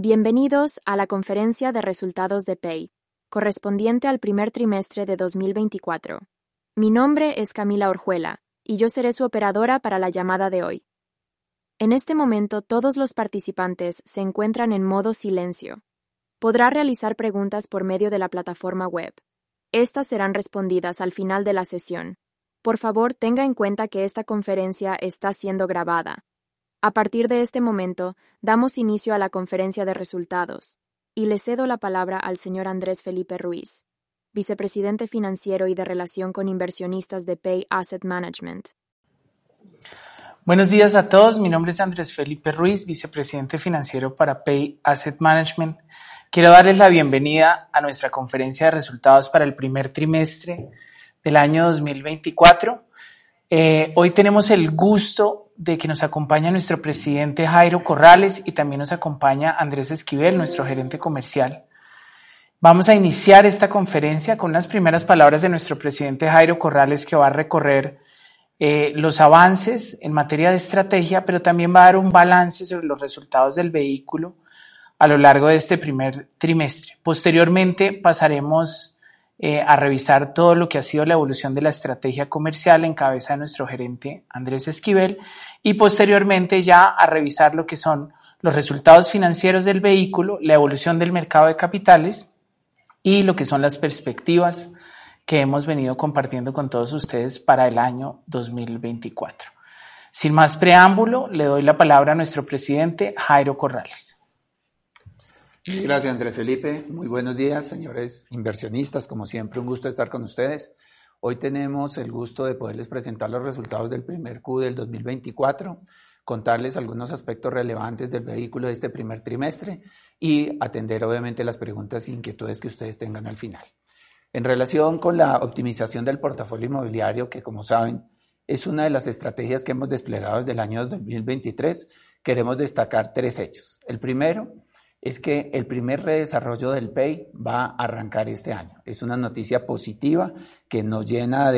Bienvenidos a la conferencia de resultados de Pay, correspondiente al primer trimestre de 2024. Mi nombre es Camila Orjuela, y yo seré su operadora para la llamada de hoy. En este momento todos los participantes se encuentran en modo silencio. Podrá realizar preguntas por medio de la plataforma web. Estas serán respondidas al final de la sesión. Por favor, tenga en cuenta que esta conferencia está siendo grabada. A partir de este momento, damos inicio a la conferencia de resultados, y le cedo la palabra al señor Andrés Felipe Ruiz, vicepresidente financiero y de relación con inversionistas de Pay Asset Management. Buenos días a todos, mi nombre es Andrés Felipe Ruiz, vicepresidente financiero para Pay Asset Management. Quiero darles la bienvenida a nuestra conferencia de resultados para el primer trimestre del año 2024. Hoy tenemos el gusto de que nos acompañe nuestro presidente Jairo Corrales y también nos acompaña Andrés Esquivel, nuestro gerente comercial. Vamos a iniciar esta conferencia con las primeras palabras de nuestro presidente Jairo Corrales, que va a recorrer los avances en materia de estrategia, pero también va a dar un balance sobre los resultados del vehículo a lo largo de este primer trimestre. Posteriormente pasaremos a revisar todo lo que ha sido la evolución de la estrategia comercial en cabeza de nuestro gerente Andrés Esquivel y posteriormente ya a revisar lo que son los resultados financieros del vehículo, la evolución del mercado de capitales y lo que son las perspectivas que hemos venido compartiendo con todos ustedes para el año 2024. Sin más preámbulo, le doy la palabra a nuestro presidente Jairo Corrales. Gracias, Andrés Felipe. Muy buenos días, señores inversionistas. Como siempre, un gusto estar con ustedes. Hoy tenemos el gusto de poderles presentar los resultados del primer Q del 2024, contarles algunos aspectos relevantes del vehículo de este primer trimestre y atender obviamente las preguntas e inquietudes que ustedes tengan al final. En relación con la optimización del portafolio inmobiliario, que como saben es una de las estrategias que hemos desplegado desde el año 2023, queremos destacar tres hechos. El primero es que el primer redesarrollo del PEI va a arrancar este año. Es una noticia positiva que nos llena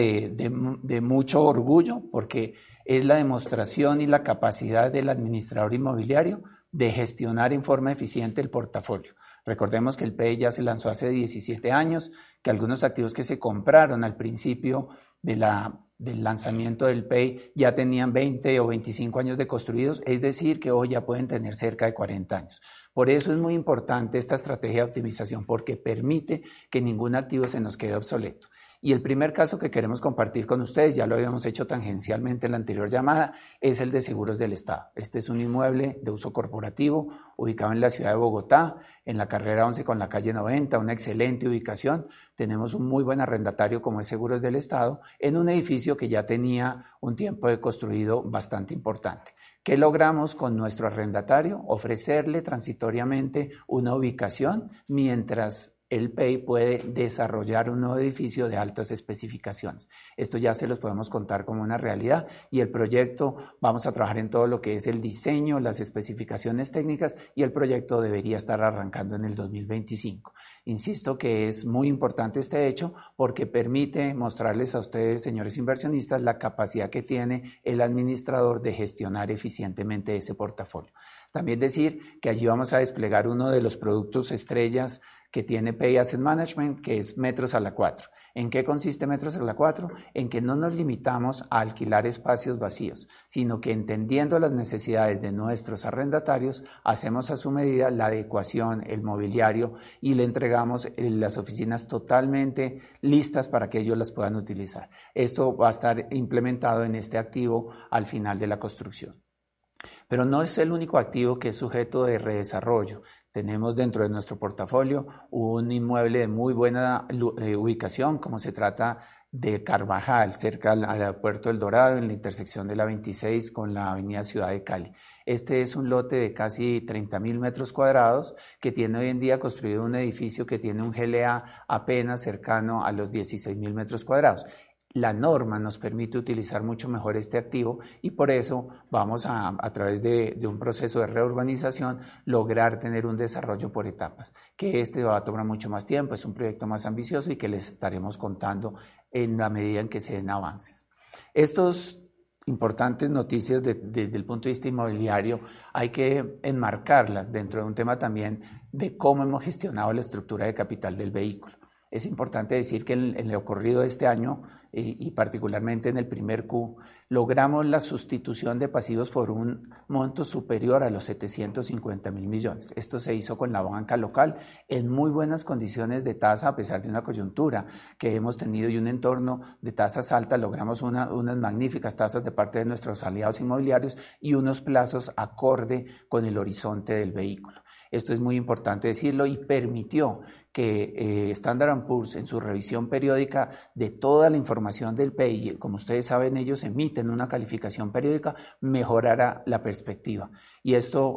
de mucho orgullo porque es la demostración y la capacidad del administrador inmobiliario de gestionar en forma eficiente el portafolio. Recordemos que el PEI ya se lanzó hace 17 años, que algunos activos que se compraron al principio del lanzamiento del PEI ya tenían 20 o 25 años de construidos, es decir, que hoy ya pueden tener cerca de 40 años. Por eso es muy importante esta estrategia de optimización, porque permite que ningún activo se nos quede obsoleto. Y el primer caso que queremos compartir con ustedes, ya lo habíamos hecho tangencialmente en la anterior llamada, es el de Seguros del Estado. Este es un inmueble de uso corporativo ubicado en la ciudad de Bogotá, en la carrera 11 con la calle 90, una excelente ubicación. Tenemos un muy buen arrendatario como es Seguros del Estado, en un edificio que ya tenía un tiempo de construido bastante importante. ¿Qué logramos con nuestro arrendatario? Ofrecerle transitoriamente una ubicación mientras el PEI puede desarrollar un nuevo edificio de altas especificaciones. Esto ya se los podemos contar como una realidad y el proyecto, vamos a trabajar en todo lo que es el diseño, las especificaciones técnicas y el proyecto debería estar arrancando en el 2025. Insisto que es muy importante este hecho porque permite mostrarles a ustedes, señores inversionistas, la capacidad que tiene el administrador de gestionar eficientemente ese portafolio. También decir que allí vamos a desplegar uno de los productos estrellas que tiene Pay Asset Management, que es Metros a la 4. ¿En qué consiste Metros a la 4? En que no nos limitamos a alquilar espacios vacíos, sino que entendiendo las necesidades de nuestros arrendatarios, hacemos a su medida la adecuación, el mobiliario y le entregamos las oficinas totalmente listas para que ellos las puedan utilizar. Esto va a estar implementado en este activo al final de la construcción. Pero no es el único activo que es sujeto de redesarrollo. Tenemos dentro de nuestro portafolio un inmueble de muy buena ubicación, como se trata de Carvajal, cerca al aeropuerto El Dorado, en la intersección de la 26 con la avenida Ciudad de Cali. Este es un lote de casi 30.000 metros cuadrados que tiene hoy en día construido un edificio que tiene un GLA apenas cercano a los 16.000 metros cuadrados. La norma nos permite utilizar mucho mejor este activo y por eso vamos a través de un proceso de reurbanización, lograr tener un desarrollo por etapas, que este va a tomar mucho más tiempo, es un proyecto más ambicioso y que les estaremos contando en la medida en que se den avances. Estos importantes noticias desde el punto de vista inmobiliario hay que enmarcarlas dentro de un tema también de cómo hemos gestionado la estructura de capital del vehículo. Es importante decir que en lo ocurrido de este año y particularmente en el primer Q, logramos la sustitución de pasivos por un monto superior a los 750.000 millones. Esto se hizo con la banca local en muy buenas condiciones de tasa, a pesar de una coyuntura que hemos tenido y un entorno de tasas altas. Logramos unas magníficas tasas de parte de nuestros aliados inmobiliarios y unos plazos acorde con el horizonte del vehículo. Esto es muy importante decirlo y permitió que Standard & Poor's en su revisión periódica de toda la información del PEI, como ustedes saben, ellos emiten una calificación periódica, mejorara la perspectiva. Y esto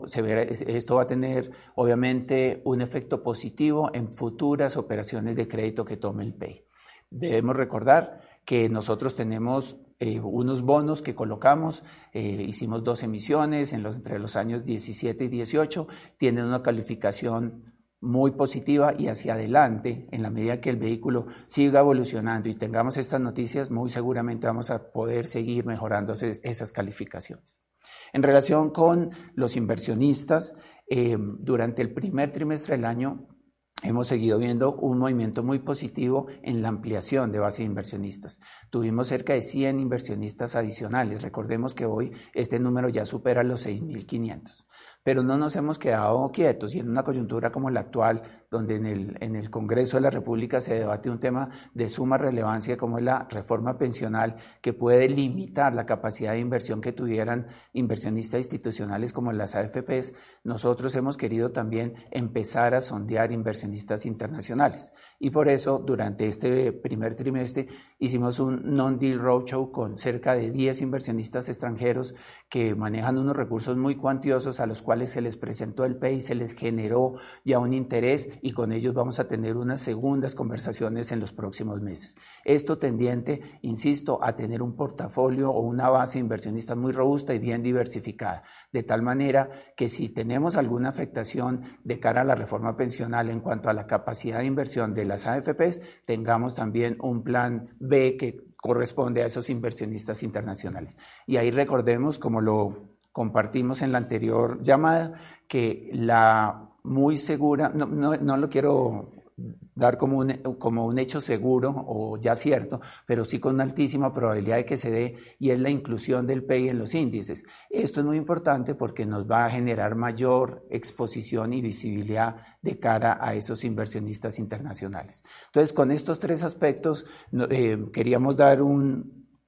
va a tener obviamente un efecto positivo en futuras operaciones de crédito que tome el PEI. Debemos recordar que nosotros tenemos unos bonos que colocamos, hicimos 2 emisiones entre los años 17 y 18, tienen una calificación muy positiva y hacia adelante, en la medida que el vehículo siga evolucionando y tengamos estas noticias, muy seguramente vamos a poder seguir mejorando esas calificaciones. En relación con los inversionistas, durante el primer trimestre del año, hemos seguido viendo un movimiento muy positivo en la ampliación de base de inversionistas. Tuvimos cerca de 100 inversionistas adicionales. Recordemos que hoy este número ya supera los 6.500. Pero no nos hemos quedado quietos y en una coyuntura como la actual, donde en el Congreso de la República se debate un tema de suma relevancia como es la reforma pensional, que puede limitar la capacidad de inversión que tuvieran inversionistas institucionales como las AFPs, nosotros hemos querido también empezar a sondear inversionistas internacionales. Y por eso, durante este primer trimestre, hicimos un non-deal roadshow con cerca de 10 inversionistas extranjeros que manejan unos recursos muy cuantiosos a los cuales se les presentó el PEI, se les generó ya un interés y con ellos vamos a tener unas segundas conversaciones en los próximos meses. Esto tendiente, insisto, a tener un portafolio o una base de inversionistas muy robusta y bien diversificada, de tal manera que si tenemos alguna afectación de cara a la reforma pensional en cuanto a la capacidad de inversión de las AFPs, tengamos también un plan B que corresponde a esos inversionistas internacionales. Y ahí recordemos, como lo compartimos en la anterior llamada, que la muy segura, no lo quiero dar como un hecho seguro o ya cierto, pero sí con una altísima probabilidad de que se dé, y es la inclusión del PEI en los índices. Esto es muy importante porque nos va a generar mayor exposición y visibilidad de cara a esos inversionistas internacionales. Entonces, con estos 3 aspectos queríamos dar una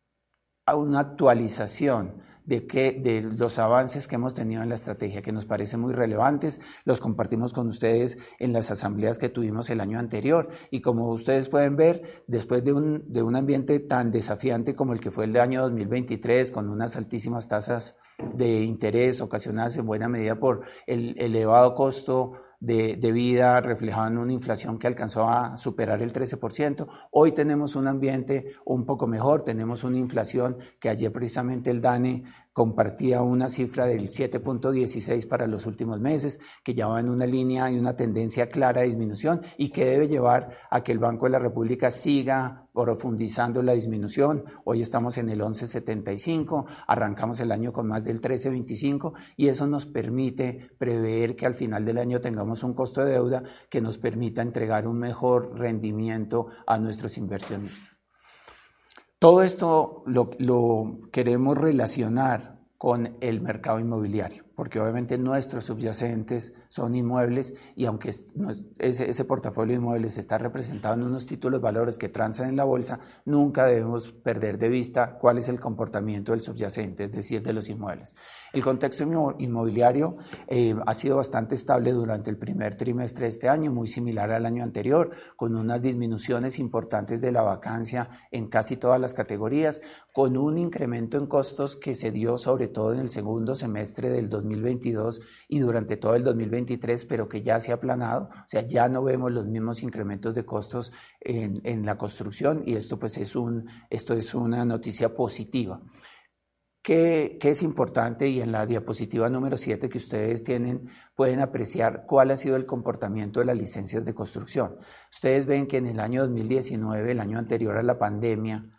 actualización de los avances que hemos tenido en la estrategia, que nos parecen muy relevantes. Los compartimos con ustedes en las asambleas que tuvimos el año anterior y como ustedes pueden ver, después de un ambiente tan desafiante como el que fue el de año 2023, con unas altísimas tasas de interés ocasionadas en buena medida por el elevado costo de vida reflejado en una inflación que alcanzó a superar el 13%. Hoy tenemos un ambiente un poco mejor, tenemos una inflación que ayer precisamente el DANE compartía una cifra del 7.16 para los últimos meses, que ya va en una línea y una tendencia clara de disminución y que debe llevar a que el Banco de la República siga profundizando la disminución. Hoy estamos en el 11.75, arrancamos el año con más del 13.25 y eso nos permite prever que al final del año tengamos un costo de deuda que nos permita entregar un mejor rendimiento a nuestros inversionistas. Todo esto lo queremos relacionar con el mercado inmobiliario, porque obviamente nuestros subyacentes son inmuebles y aunque ese portafolio de inmuebles está representado en unos títulos valores que transan en la bolsa, nunca debemos perder de vista cuál es el comportamiento del subyacente, es decir, de los inmuebles. El contexto inmobiliario ha sido bastante estable durante el primer trimestre de este año, muy similar al año anterior, con unas disminuciones importantes de la vacancia en casi todas las categorías, con un incremento en costos que se dio sobre todo en el segundo semestre del 2022 y durante todo el 2023, pero que ya se ha aplanado, o sea, ya no vemos los mismos incrementos de costos en la construcción y esto pues esto es una noticia positiva. ¿Qué es importante? Y en la diapositiva número 7 que ustedes tienen pueden apreciar cuál ha sido el comportamiento de las licencias de construcción. Ustedes ven que en el año 2019, el año anterior a la pandemia,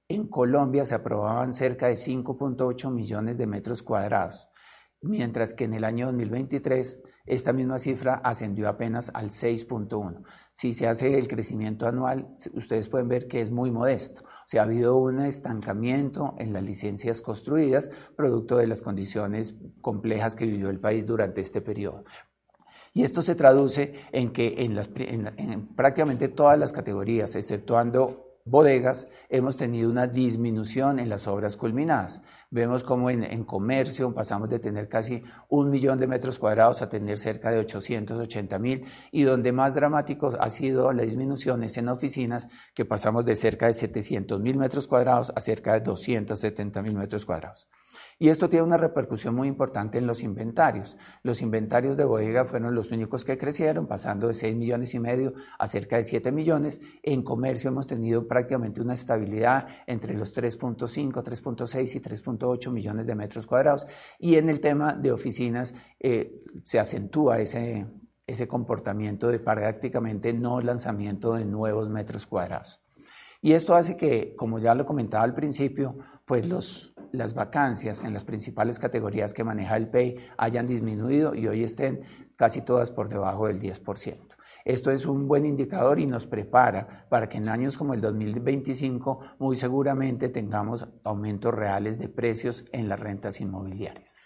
en Colombia se aprobaban cerca de 5.8 millones de metros cuadrados, mientras que en el año 2023 esta misma cifra ascendió apenas al 6.1. Si se hace el crecimiento anual, ustedes pueden ver que es muy modesto. O sea, ha habido un estancamiento en las licencias construidas, producto de las condiciones complejas que vivió el país durante este periodo. Y esto se traduce en que en prácticamente todas las categorías, exceptuando bodegas, hemos tenido una disminución en las obras culminadas. Vemos como en comercio pasamos de tener casi 1 millón de metros cuadrados a tener cerca de 880.000, y donde más dramático ha sido la disminución es en oficinas, que pasamos de cerca de 700.000 metros cuadrados a cerca de 270.000 metros cuadrados. Y esto tiene una repercusión muy importante en los inventarios. Los inventarios de bodega fueron los únicos que crecieron, pasando de 6,5 millones a cerca de 7 millones. En comercio hemos tenido prácticamente una estabilidad entre los 3.5, 3.6 y 3.8 millones de metros cuadrados. Y en el tema de oficinas se acentúa ese comportamiento de prácticamente no lanzamiento de nuevos metros cuadrados. Y esto hace que, como ya lo comentaba al principio, pues las vacancias en las principales categorías que maneja el PEI hayan disminuido y hoy estén casi todas por debajo del 10%. Esto es un buen indicador y nos prepara para que en años como el 2025 muy seguramente tengamos aumentos reales de precios en las rentas inmobiliarias.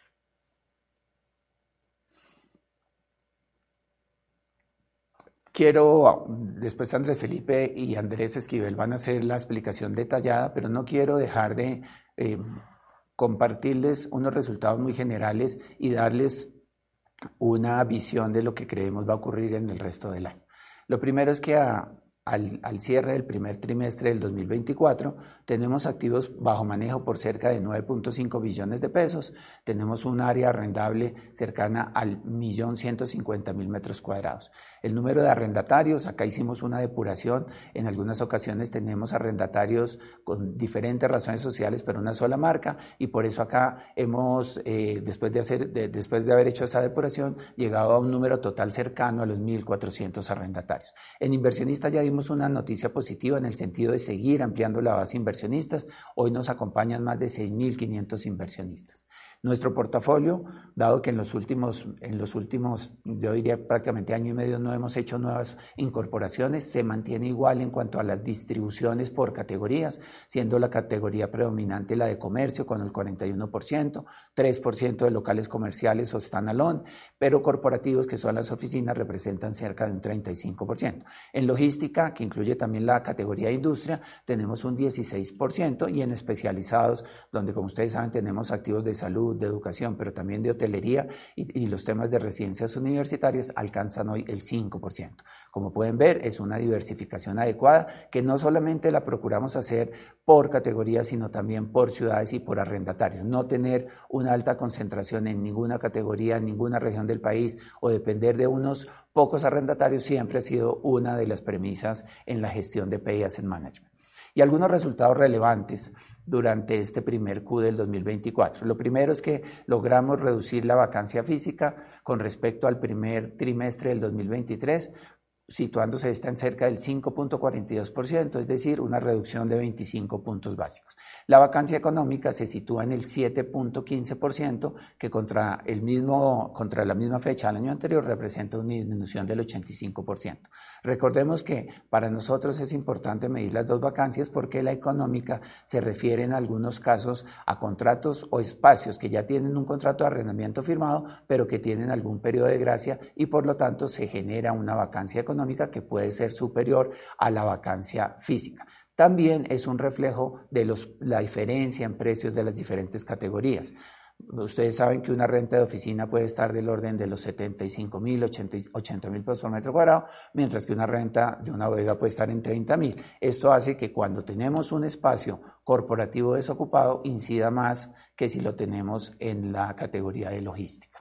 Después Andrés Felipe y Andrés Esquivel van a hacer la explicación detallada, pero no quiero dejar de compartirles unos resultados muy generales y darles una visión de lo que creemos va a ocurrir en el resto del año. Lo primero es que al cierre del primer trimestre del 2024 tenemos activos bajo manejo por cerca de 9.5 billones de pesos, tenemos un área arrendable cercana al 1.150.000 metros cuadrados. El número de arrendatarios, acá hicimos una depuración, en algunas ocasiones tenemos arrendatarios con diferentes razones sociales pero una sola marca, y por eso acá hemos, después de haber hecho esa depuración, llegado a un número total cercano a los 1.400 arrendatarios. En inversionistas ya dimos una noticia positiva en el sentido de seguir ampliando la base de inversionistas. Hoy nos acompañan más de 6.500 inversionistas. Nuestro portafolio, dado que en los últimos, yo diría prácticamente año y medio no hemos hecho nuevas incorporaciones, se mantiene igual en cuanto a las distribuciones por categorías, siendo la categoría predominante la de comercio con el 41%, 3% de locales comerciales o standalone, pero corporativos, que son las oficinas, representan cerca de un 35%. En logística, que incluye también la categoría de industria, tenemos un 16%, y en especializados, donde como ustedes saben tenemos activos de salud, de educación, pero también de hotelería y los temas de residencias universitarias, alcanzan hoy el 5%. Como pueden ver, es una diversificación adecuada que no solamente la procuramos hacer por categoría, sino también por ciudades y por arrendatarios. No tener una alta concentración en ninguna categoría, en ninguna región del país, o depender de unos pocos arrendatarios siempre ha sido una de las premisas en la gestión de PEI Asset Management. Y algunos resultados relevantes durante este primer Q del 2024. Lo primero es que logramos reducir la vacancia física con respecto al primer trimestre del 2023, situándose esta en cerca del 5.42%, es decir, una reducción de 25 puntos básicos. La vacancia económica se sitúa en el 7.15%, que contra la misma fecha del año anterior representa una disminución del 85%. Recordemos que para nosotros es importante medir las dos vacancias porque la económica se refiere en algunos casos a contratos o espacios que ya tienen un contrato de arrendamiento firmado, pero que tienen algún periodo de gracia, y por lo tanto se genera una vacancia económica que puede ser superior a la vacancia física. También es un reflejo de la diferencia en precios de las diferentes categorías. Ustedes saben que una renta de oficina puede estar del orden de los 75.000, 80.000 pesos por metro cuadrado, mientras que una renta de una bodega puede estar en 30.000. Esto hace que cuando tenemos un espacio corporativo desocupado incida más que si lo tenemos en la categoría de logística.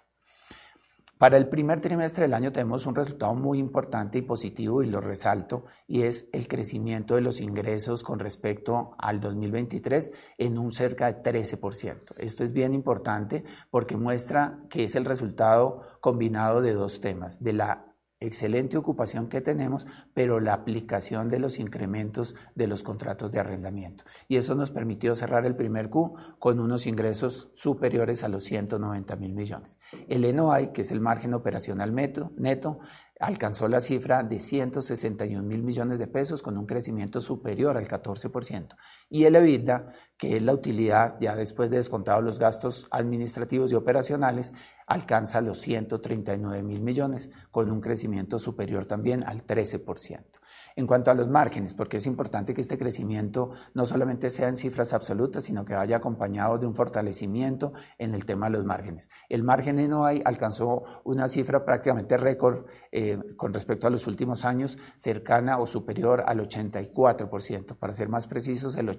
Para el primer trimestre del año tenemos un resultado muy importante y positivo, y lo resalto, y es el crecimiento de los ingresos con respecto al 2023 en un cerca de 13%. Esto es bien importante porque muestra que es el resultado combinado de dos temas, de la excelente ocupación que tenemos, pero la aplicación de los incrementos de los contratos de arrendamiento. Y eso nos permitió cerrar el primer Q con unos ingresos superiores a los 190.000 millones. El NOI, que es el margen operacional neto, alcanzó la cifra de 161.000 millones de pesos con un crecimiento superior al 14%. Y el EBITDA, que es la utilidad ya después de descontados los gastos administrativos y operacionales, alcanza los 139.000 millones con un crecimiento superior también al 13%. En cuanto a los márgenes, porque es importante que este crecimiento no solamente sea en cifras absolutas, sino que vaya acompañado de un fortalecimiento en el tema de los márgenes. El margen NOI alcanzó una cifra prácticamente récord con respecto a los últimos años, cercana o superior al 84%, para ser más precisos, el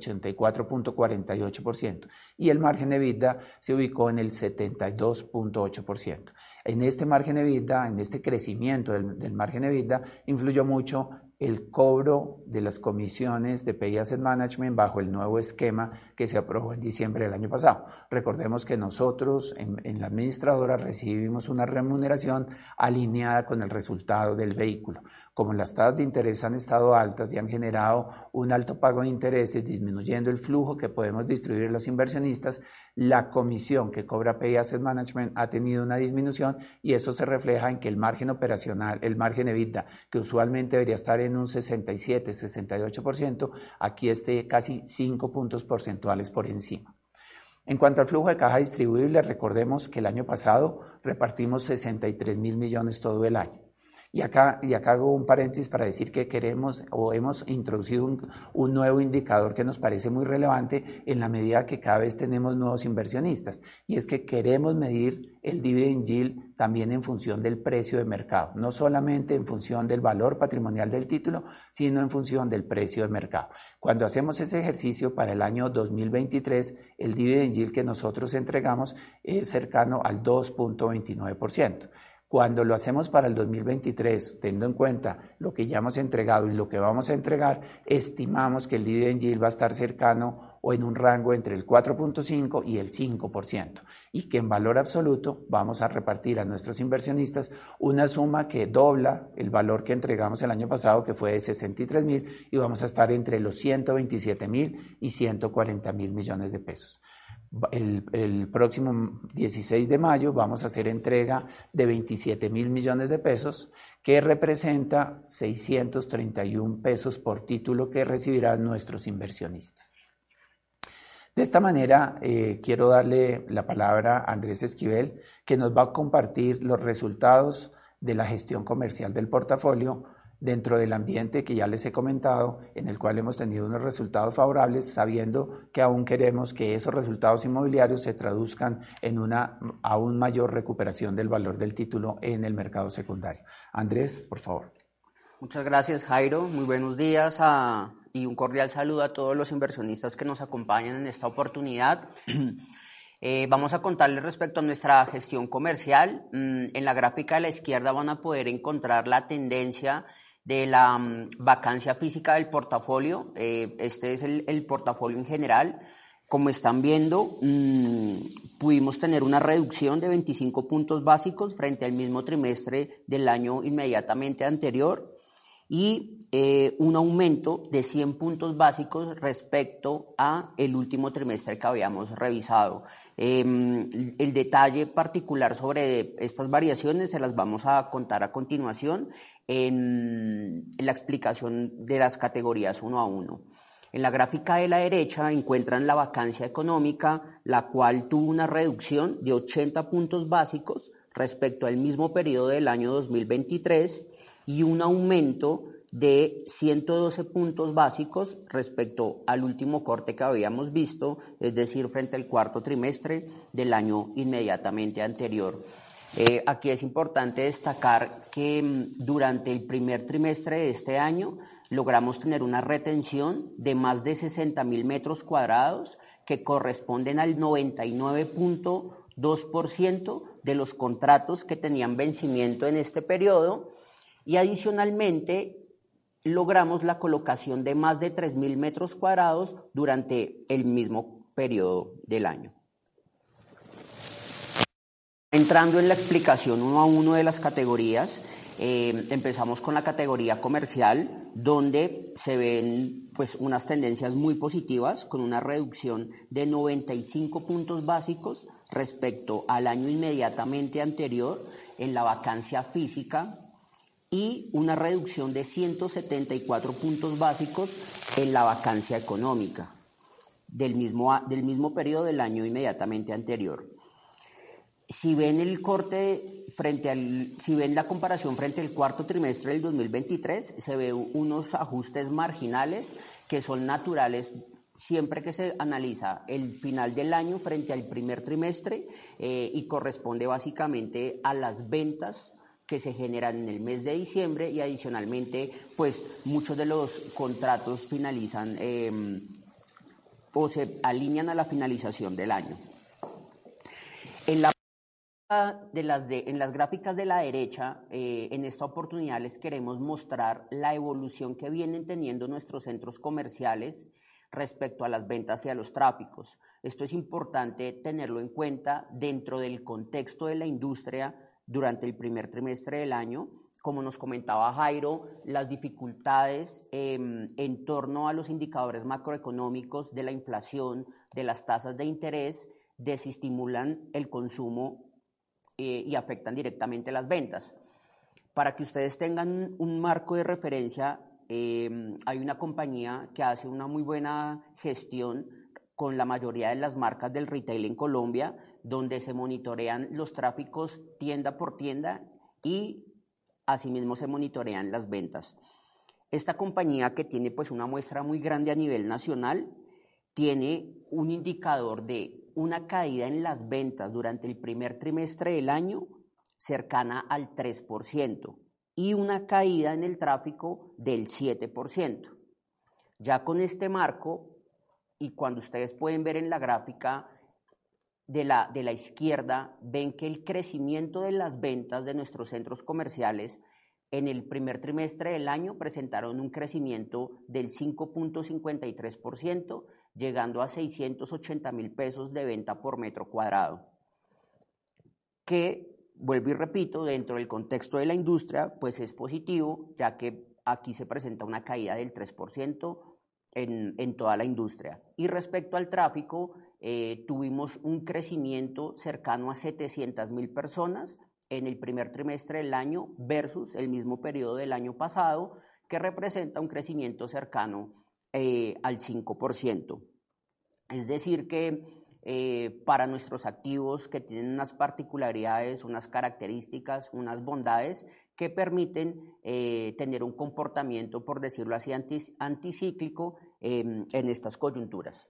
84.48%. Y el margen EBITDA se ubicó en el 72.8%. En este margen EBITDA, en este crecimiento del margen EBITDA, influyó mucho el cobro de las comisiones de Pay Asset Management bajo el nuevo esquema que se aprobó en diciembre del año pasado. Recordemos que nosotros en la administradora recibimos una remuneración alineada con el resultado del vehículo. Como las tasas de interés han estado altas y han generado un alto pago de intereses, disminuyendo el flujo que podemos distribuir a los inversionistas, la comisión que cobra Pay Asset Management ha tenido una disminución y eso se refleja en que el margen operacional, el margen EBITDA, que usualmente debería estar en un 67-68%, aquí esté casi 5 puntos porcentuales por encima. En cuanto al flujo de caja distribuible, recordemos que el año pasado repartimos 63.000 millones todo el año. Y acá hago un paréntesis para decir que queremos o hemos introducido un nuevo indicador que nos parece muy relevante en la medida que cada vez tenemos nuevos inversionistas, y es que queremos medir el dividend yield también en función del precio de mercado, no solamente en función del valor patrimonial del título, sino en función del precio de mercado. Cuando hacemos ese ejercicio para el año 2023, el dividend yield que nosotros entregamos es cercano al 2.29%. Cuando lo hacemos para el 2023, teniendo en cuenta lo que ya hemos entregado y lo que vamos a entregar, estimamos que el dividend yield va a estar cercano o en un rango entre el 4.5 y el 5%, y que en valor absoluto vamos a repartir a nuestros inversionistas una suma que dobla el valor que entregamos el año pasado, que fue de 63.000, y vamos a estar entre los 127.000 y 140.000 millones de pesos. El próximo 16 de mayo vamos a hacer entrega de 27.000 millones de pesos, que representa 631 pesos por título que recibirán nuestros inversionistas. De esta manera, quiero darle la palabra a Andrés Esquivel, que nos va a compartir los resultados de la gestión comercial del portafolio dentro del ambiente que ya les he comentado, en el cual hemos tenido unos resultados favorables, sabiendo que aún queremos que esos resultados inmobiliarios se traduzcan en una aún mayor recuperación del valor del título en el mercado secundario. Andrés, por favor. Muchas gracias, Jairo. Muy buenos días y un cordial saludo a todos los inversionistas que nos acompañan en esta oportunidad. Vamos a contarles respecto a nuestra gestión comercial. En la gráfica de la izquierda van a poder encontrar la tendencia de la vacancia física del portafolio. Este es el portafolio en general. Como están viendo, pudimos tener una reducción de 25 puntos básicos frente al mismo trimestre del año inmediatamente anterior y un aumento de 100 puntos básicos respecto a el último trimestre que habíamos revisado. El detalle particular sobre estas variaciones se las vamos a contar a continuación en la explicación de las categorías uno a uno. En la gráfica de la derecha encuentran la vacancia económica, la cual tuvo una reducción de 80 puntos básicos respecto al mismo periodo del año 2023 y un aumento de 112 puntos básicos respecto al último corte que habíamos visto, es decir, frente al cuarto trimestre del año inmediatamente anterior. Aquí es importante destacar que durante el primer trimestre de este año logramos tener una retención de más de 60.000 metros cuadrados que corresponden al 99.2% de los contratos que tenían vencimiento en este periodo, y adicionalmente logramos la colocación de más de 3.000 metros cuadrados durante el mismo periodo del año. Entrando en la explicación uno a uno de las categorías, Empezamos con la categoría comercial, donde se ven pues unas tendencias muy positivas, con una reducción de 95 puntos básicos respecto al año inmediatamente anterior en la vacancia física y una reducción de 174 puntos básicos en la vacancia económica del mismo periodo del año inmediatamente anterior. Si ven el corte si ven la comparación frente al cuarto trimestre del 2023, se ve unos ajustes marginales que son naturales siempre que se analiza el final del año frente al primer trimestre y corresponde básicamente a las ventas que se generan en el mes de diciembre y adicionalmente pues muchos de los contratos finalizan o se alinean a la finalización del año. En las gráficas de la derecha, en esta oportunidad les queremos mostrar la evolución que vienen teniendo nuestros centros comerciales respecto a las ventas y a los tráficos. Esto es importante tenerlo en cuenta dentro del contexto de la industria durante el primer trimestre del año. Como nos comentaba Jairo, las dificultades en torno a los indicadores macroeconómicos de la inflación, de las tasas de interés, desestimulan el consumo y afectan directamente las ventas. Para que ustedes tengan un marco de referencia, hay una compañía que hace una muy buena gestión con la mayoría de las marcas del retail en Colombia, donde se monitorean los tráficos tienda por tienda y asimismo se monitorean las ventas. Esta compañía, que tiene pues una muestra muy grande a nivel nacional, tiene un indicador de una caída en las ventas durante el primer trimestre del año cercana al 3% y una caída en el tráfico del 7%. Ya con este marco, y cuando ustedes pueden ver en la gráfica de la izquierda, ven que el crecimiento de las ventas de nuestros centros comerciales en el primer trimestre del año presentaron un crecimiento del 5.53%, llegando a 680,000 pesos de venta por metro cuadrado. Que, vuelvo y repito, dentro del contexto de la industria, pues es positivo, ya que aquí se presenta una caída del 3% en toda la industria. Y respecto al tráfico, tuvimos un crecimiento cercano a 700,000 personas en el primer trimestre del año versus el mismo periodo del año pasado, que representa un crecimiento cercano al 5%. Es decir que para nuestros activos, que tienen unas particularidades, unas características, unas bondades que permiten tener un comportamiento, por decirlo así, anticíclico en estas coyunturas.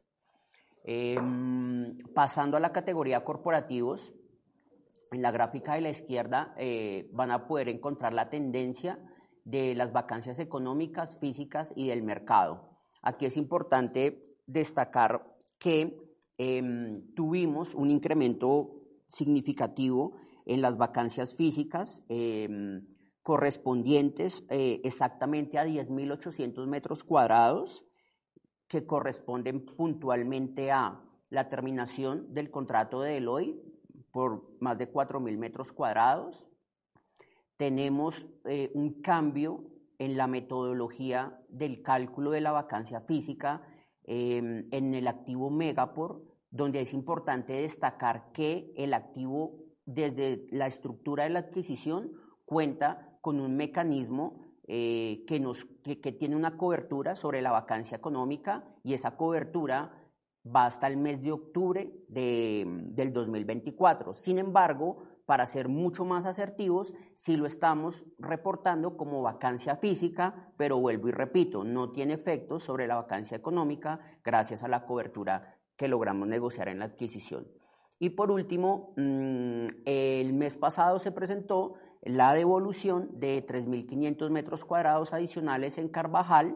Pasando a la categoría corporativos, en la gráfica de la izquierda van a poder encontrar la tendencia de las vacancias económicas, físicas y del mercado. Aquí es importante destacar que tuvimos un incremento significativo en las vacancias físicas correspondientes exactamente a 10.800 metros cuadrados, que corresponden puntualmente a la terminación del contrato de Deloitte por más de 4.000 metros cuadrados. Tenemos un cambio en la metodología del cálculo de la vacancia física en el activo Megaport, donde es importante destacar que el activo, desde la estructura de la adquisición, cuenta con un mecanismo que tiene una cobertura sobre la vacancia económica, y esa cobertura va hasta el mes de octubre del 2024. Sin embargo, para ser mucho más asertivos, sí lo estamos reportando como vacancia física, pero vuelvo y repito, no tiene efectos sobre la vacancia económica gracias a la cobertura que logramos negociar en la adquisición. Y por último, el mes pasado se presentó la devolución de 3.500 metros cuadrados adicionales en Carvajal,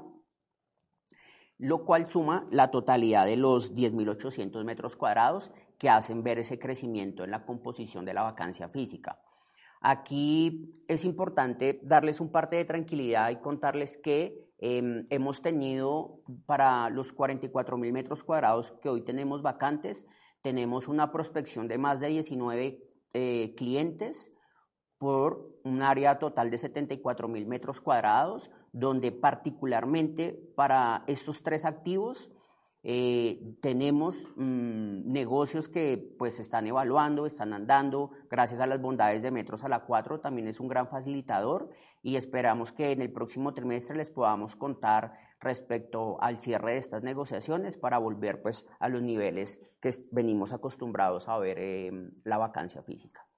lo cual suma la totalidad de los 10.800 metros cuadrados que hacen ver ese crecimiento en la composición de la vacancia física. Aquí es importante darles un parte de tranquilidad y contarles que hemos tenido, para los 44.000 metros cuadrados que hoy tenemos vacantes, tenemos una prospección de más de 19 clientes, por un área total de 74.000 metros cuadrados, donde particularmente para estos 3 activos tenemos negocios que pues están evaluando, están andando, gracias a las bondades de Metro Sala 4, también es un gran facilitador y esperamos que en el próximo trimestre les podamos contar respecto al cierre de estas negociaciones para volver pues a los niveles que venimos acostumbrados a ver la vacancia física.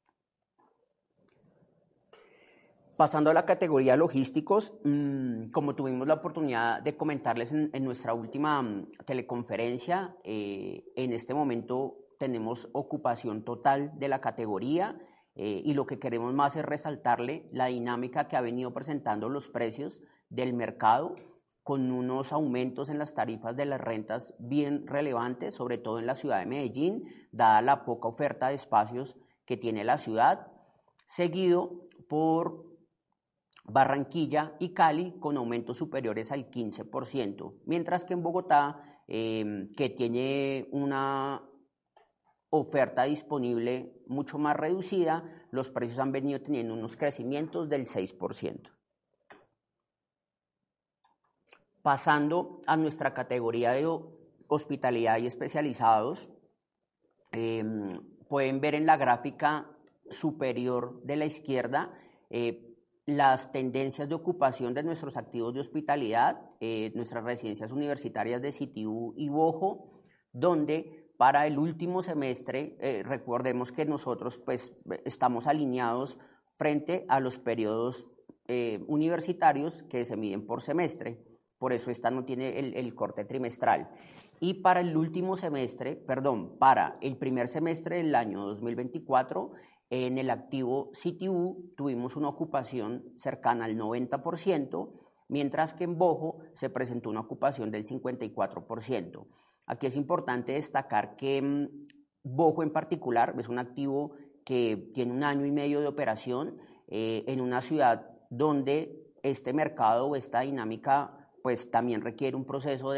Pasando a la categoría logísticos, como tuvimos la oportunidad de comentarles en nuestra última teleconferencia, en este momento tenemos ocupación total de la categoría y lo que queremos más es resaltarle la dinámica que ha venido presentando los precios del mercado con unos aumentos en las tarifas de las rentas bien relevantes, sobre todo en la ciudad de Medellín, dada la poca oferta de espacios que tiene la ciudad, seguido por Barranquilla y Cali con aumentos superiores al 15%, mientras que en Bogotá, que tiene una oferta disponible mucho más reducida, los precios han venido teniendo unos crecimientos del 6%. Pasando a nuestra categoría de hospitalidad y especializados, pueden ver en la gráfica superior de la izquierda las tendencias de ocupación de nuestros activos de hospitalidad, nuestras residencias universitarias de CityU y Bojo, donde para el último semestre, recordemos que nosotros pues, estamos alineados frente a los periodos universitarios que se miden por semestre, por eso esta no tiene el corte trimestral. Y para el último semestre, para el primer semestre del año 2024, en el activo CityU tuvimos una ocupación cercana al 90%, mientras que en Bojo se presentó una ocupación del 54%. Aquí es importante destacar que Bojo en particular es un activo que tiene 1 año y medio de operación en una ciudad donde este mercado o esta dinámica pues también requiere un proceso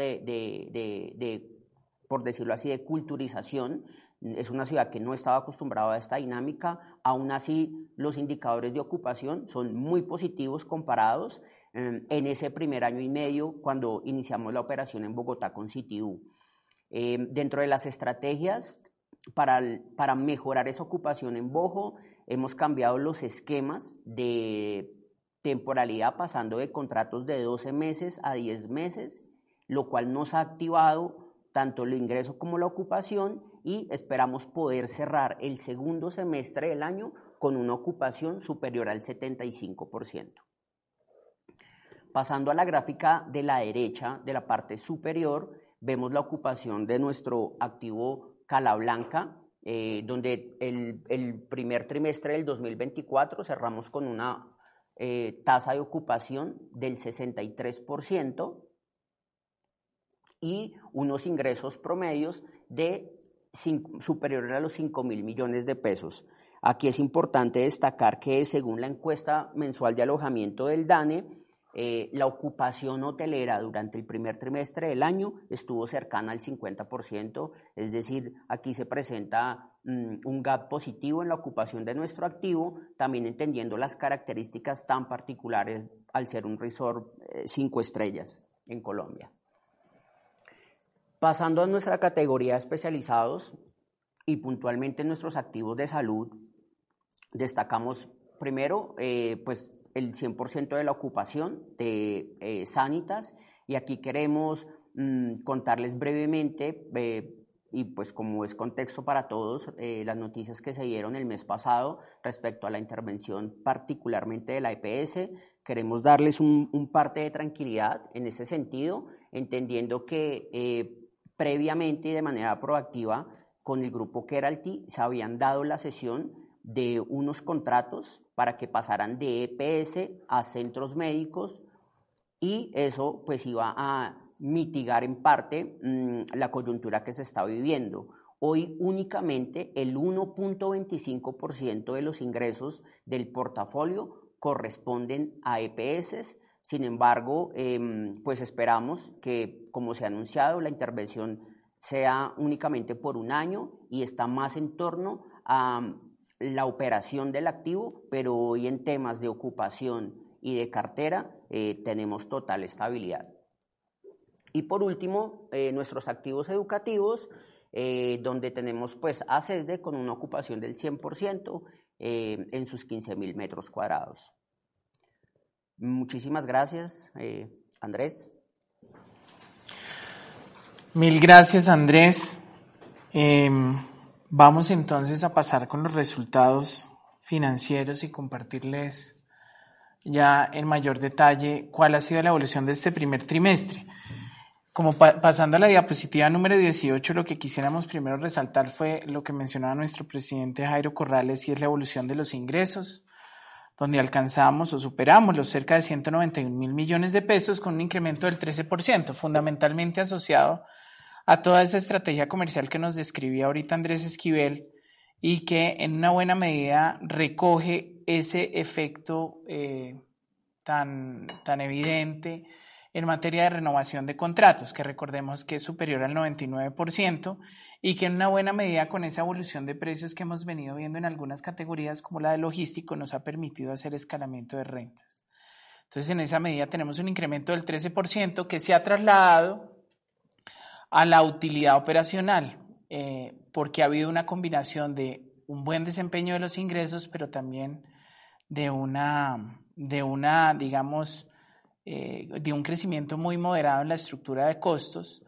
por decirlo así, de culturización. Es una ciudad que no estaba acostumbrada a esta dinámica, aún así los indicadores de ocupación son muy positivos comparados en ese primer año y medio cuando iniciamos la operación en Bogotá con CityU. Dentro de las estrategias para mejorar esa ocupación en Bojo, hemos cambiado los esquemas de temporalidad pasando de contratos de 12 meses a 10 meses, lo cual nos ha activado tanto el ingreso como la ocupación y esperamos poder cerrar el segundo semestre del año con una ocupación superior al 75%. Pasando a la gráfica de la derecha, de la parte superior, vemos la ocupación de nuestro activo Cala Blanca, donde el primer trimestre del 2024 cerramos con una tasa de ocupación del 63%, y unos ingresos promedios de superiores a los 5.000 millones de pesos. Aquí es importante destacar que según la encuesta mensual de alojamiento del DANE, la ocupación hotelera durante el primer trimestre del año estuvo cercana al 50%, es decir, aquí se presenta un gap positivo en la ocupación de nuestro activo, también entendiendo las características tan particulares al ser un resort 5 estrellas en Colombia. Pasando a nuestra categoría de especializados y puntualmente nuestros activos de salud, destacamos primero pues el 100% de la ocupación de Sanitas y aquí queremos contarles brevemente y pues como es contexto para todos, las noticias que se dieron el mes pasado respecto a la intervención particularmente de la EPS. Queremos darles un parte de tranquilidad en ese sentido, entendiendo que previamente y de manera proactiva con el grupo Keralty se habían dado la cesión de unos contratos para que pasaran de EPS a centros médicos y eso pues iba a mitigar en parte la coyuntura que se está viviendo. Hoy únicamente el 1.25% de los ingresos del portafolio corresponden a EPS. Sin embargo, pues esperamos que, como se ha anunciado, la intervención sea únicamente por 1 año y está más en torno a la operación del activo, pero hoy en temas de ocupación y de cartera tenemos total estabilidad. Y por último, nuestros activos educativos, donde tenemos pues ACESDE con una ocupación del 100% en sus 15.000 metros cuadrados. Muchísimas gracias, Andrés. Mil gracias, Andrés. Vamos entonces a pasar con los resultados financieros y compartirles ya en mayor detalle cuál ha sido la evolución de este primer trimestre. Como pasando a la diapositiva número 18, lo que quisiéramos primero resaltar fue lo que mencionaba nuestro presidente Jairo Corrales, y es la evolución de los ingresos, donde alcanzamos o superamos los cerca de 191.000 millones de pesos con un incremento del 13%, fundamentalmente asociado a toda esa estrategia comercial que nos describía ahorita Andrés Esquivel, y que en una buena medida recoge ese efecto tan evidente en materia de renovación de contratos, que recordemos que es superior al 99%, y que en una buena medida con esa evolución de precios que hemos venido viendo en algunas categorías como la de logístico nos ha permitido hacer escalamiento de rentas. Entonces, en esa medida tenemos un incremento del 13% que se ha trasladado a la utilidad operacional, porque ha habido una combinación de un buen desempeño de los ingresos, pero también de un crecimiento muy moderado en la estructura de costos,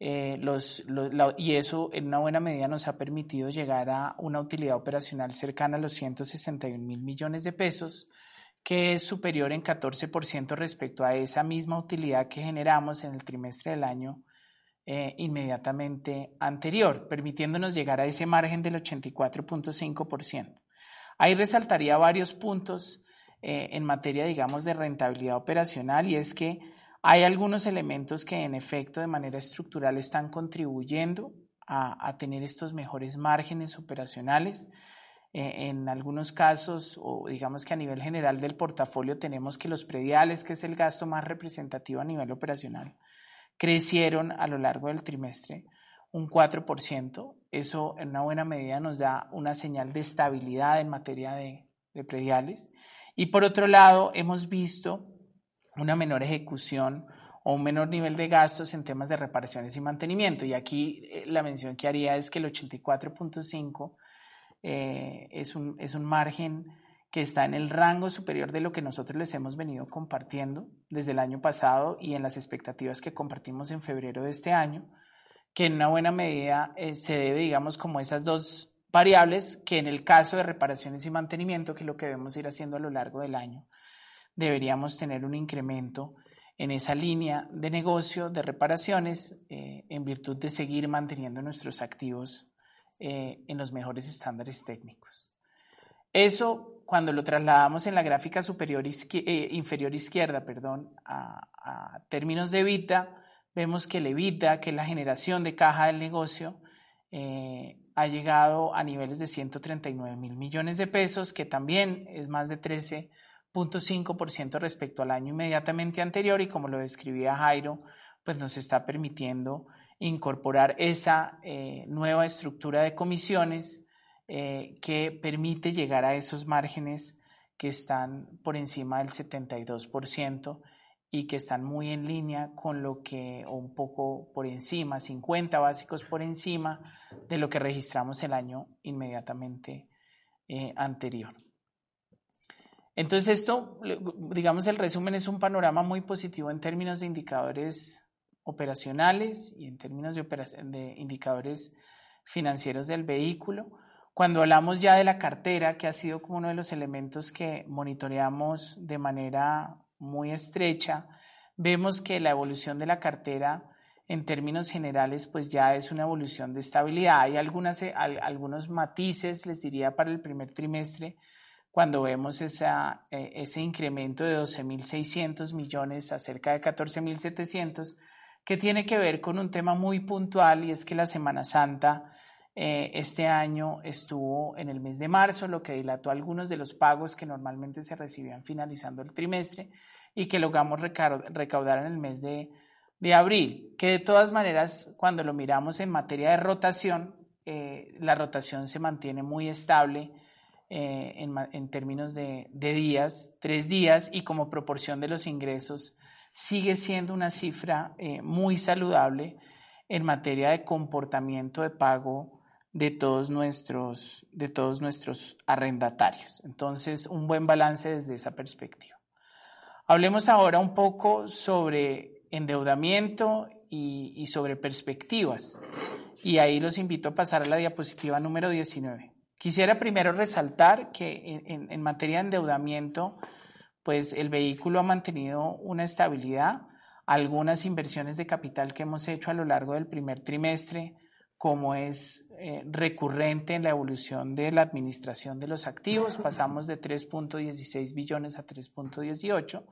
y eso en una buena medida nos ha permitido llegar a una utilidad operacional cercana a los 161.000 millones de pesos, que es superior en 14% respecto a esa misma utilidad que generamos en el trimestre del año inmediatamente anterior, permitiéndonos llegar a ese margen del 84.5%. Ahí resaltaría varios puntos en materia, digamos, de rentabilidad operacional, y es que hay algunos elementos que en efecto de manera estructural están contribuyendo a tener estos mejores márgenes operacionales. En algunos casos, o digamos que a nivel general del portafolio, tenemos que los prediales, que es el gasto más representativo a nivel operacional, crecieron a lo largo del trimestre un 4%. Eso en una buena medida nos da una señal de estabilidad en materia de prediales. Y por otro lado, hemos visto una menor ejecución o un menor nivel de gastos en temas de reparaciones y mantenimiento. Y aquí la mención que haría es que el 84.5 es un margen que está en el rango superior de lo que nosotros les hemos venido compartiendo desde el año pasado y en las expectativas que compartimos en febrero de este año, que en una buena medida se debe, digamos, como esas dos variables, que en el caso de reparaciones y mantenimiento, que es lo que debemos ir haciendo a lo largo del año, deberíamos tener un incremento en esa línea de negocio de reparaciones en virtud de seguir manteniendo nuestros activos en los mejores estándares técnicos. Eso, cuando lo trasladamos en la gráfica inferior izquierda, a términos de EBITDA, vemos que el EBITDA, que es la generación de caja del negocio, ha llegado a niveles de 139.000 millones de pesos, que también es más de 13.5% respecto al año inmediatamente anterior, y como lo describía Jairo, pues nos está permitiendo incorporar esa nueva estructura de comisiones que permite llegar a esos márgenes que están por encima del 72% y que están muy en línea con lo que, o un poco por encima, 50 básicos por encima de lo que registramos el año inmediatamente anterior. Entonces esto, digamos, el resumen es un panorama muy positivo en términos de indicadores operacionales y en términos de indicadores financieros del vehículo. Cuando hablamos ya de la cartera, que ha sido como uno de los elementos que monitoreamos de manera muy estrecha, vemos que la evolución de la cartera en términos generales pues ya es una evolución de estabilidad. Hay algunos matices, les diría, para el primer trimestre, cuando vemos ese incremento de 12.600 millones a cerca de 14.700, que tiene que ver con un tema muy puntual, y es que la Semana Santa este año estuvo en el mes de marzo, lo que dilató algunos de los pagos que normalmente se recibían finalizando el trimestre y que logramos recaudar en el mes de abril, que de todas maneras, cuando lo miramos en materia de rotación, la rotación se mantiene muy estable en términos de días, 3 días, y como proporción de los ingresos sigue siendo una cifra muy saludable en materia de comportamiento de pago de todos nuestros arrendatarios. Entonces, un buen balance desde esa perspectiva. Hablemos ahora un poco sobre endeudamiento y sobre perspectivas. Y ahí los invito a pasar a la diapositiva número 19. Quisiera primero resaltar que en materia de endeudamiento, pues el vehículo ha mantenido una estabilidad. Algunas inversiones de capital que hemos hecho a lo largo del primer trimestre, como es recurrente en la evolución de la administración de los activos, pasamos de 3.16 billones a 3.18.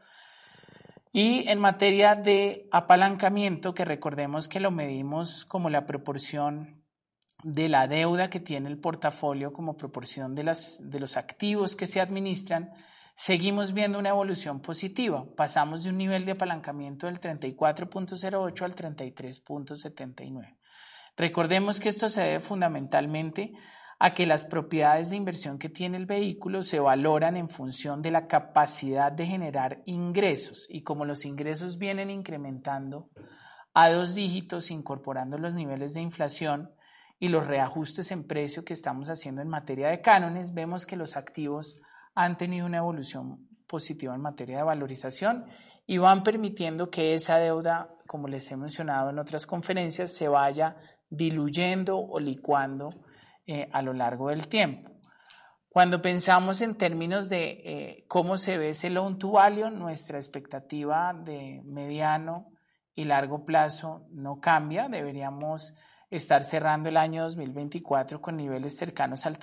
Y en materia de apalancamiento, que recordemos que lo medimos como la proporción de la deuda que tiene el portafolio como proporción de los activos que se administran, seguimos viendo una evolución positiva. Pasamos de un nivel de apalancamiento del 34.08 al 33.79. Recordemos que esto se debe fundamentalmente a que las propiedades de inversión que tiene el vehículo se valoran en función de la capacidad de generar ingresos, y como los ingresos vienen incrementando a 2 dígitos, incorporando los niveles de inflación y los reajustes en precio que estamos haciendo en materia de cánones, vemos que los activos han tenido una evolución positiva en materia de valorización y van permitiendo que esa deuda, como les he mencionado en otras conferencias, se vaya diluyendo o licuando a lo largo del tiempo. Cuando pensamos en términos de cómo se ve ese loan to value, nuestra expectativa de mediano y largo plazo no cambia. Deberíamos estar cerrando el año 2024 con niveles cercanos al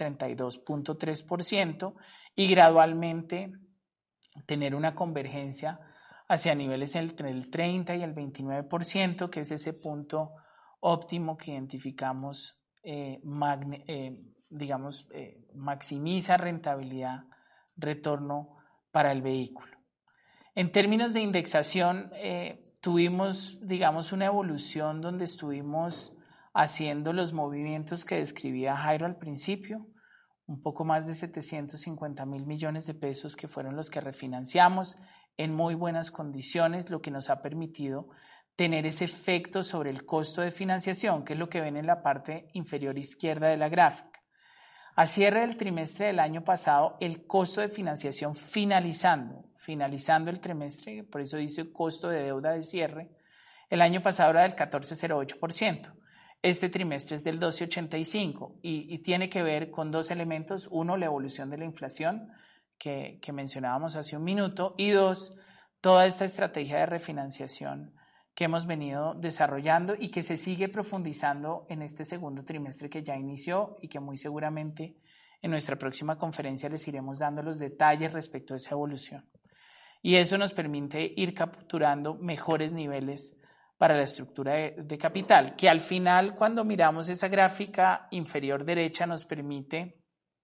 32.3% y gradualmente tener una convergencia hacia niveles entre el 30 y el 29%, que es ese punto óptimo que identificamos, maximiza rentabilidad, retorno para el vehículo. En términos de indexación, tuvimos, una evolución donde estuvimos haciendo los movimientos que describía Jairo al principio, un poco más de 750.000 millones de pesos que fueron los que refinanciamos en muy buenas condiciones, lo que nos ha permitido tener ese efecto sobre el costo de financiación, que es lo que ven en la parte inferior izquierda de la gráfica. A cierre del trimestre del año pasado, el costo de financiación finalizando el trimestre, por eso dice costo de deuda de cierre, el año pasado era del 14,08%. Este trimestre es del 12,85% y tiene que ver con 2 elementos. 1, la evolución de la inflación que mencionábamos hace un minuto, y 2, toda esta estrategia de refinanciación que hemos venido desarrollando y que se sigue profundizando en este segundo trimestre que ya inició y que muy seguramente en nuestra próxima conferencia les iremos dando los detalles respecto a esa evolución. Y eso nos permite ir capturando mejores niveles para la estructura de capital, que al final, cuando miramos esa gráfica inferior derecha, nos permite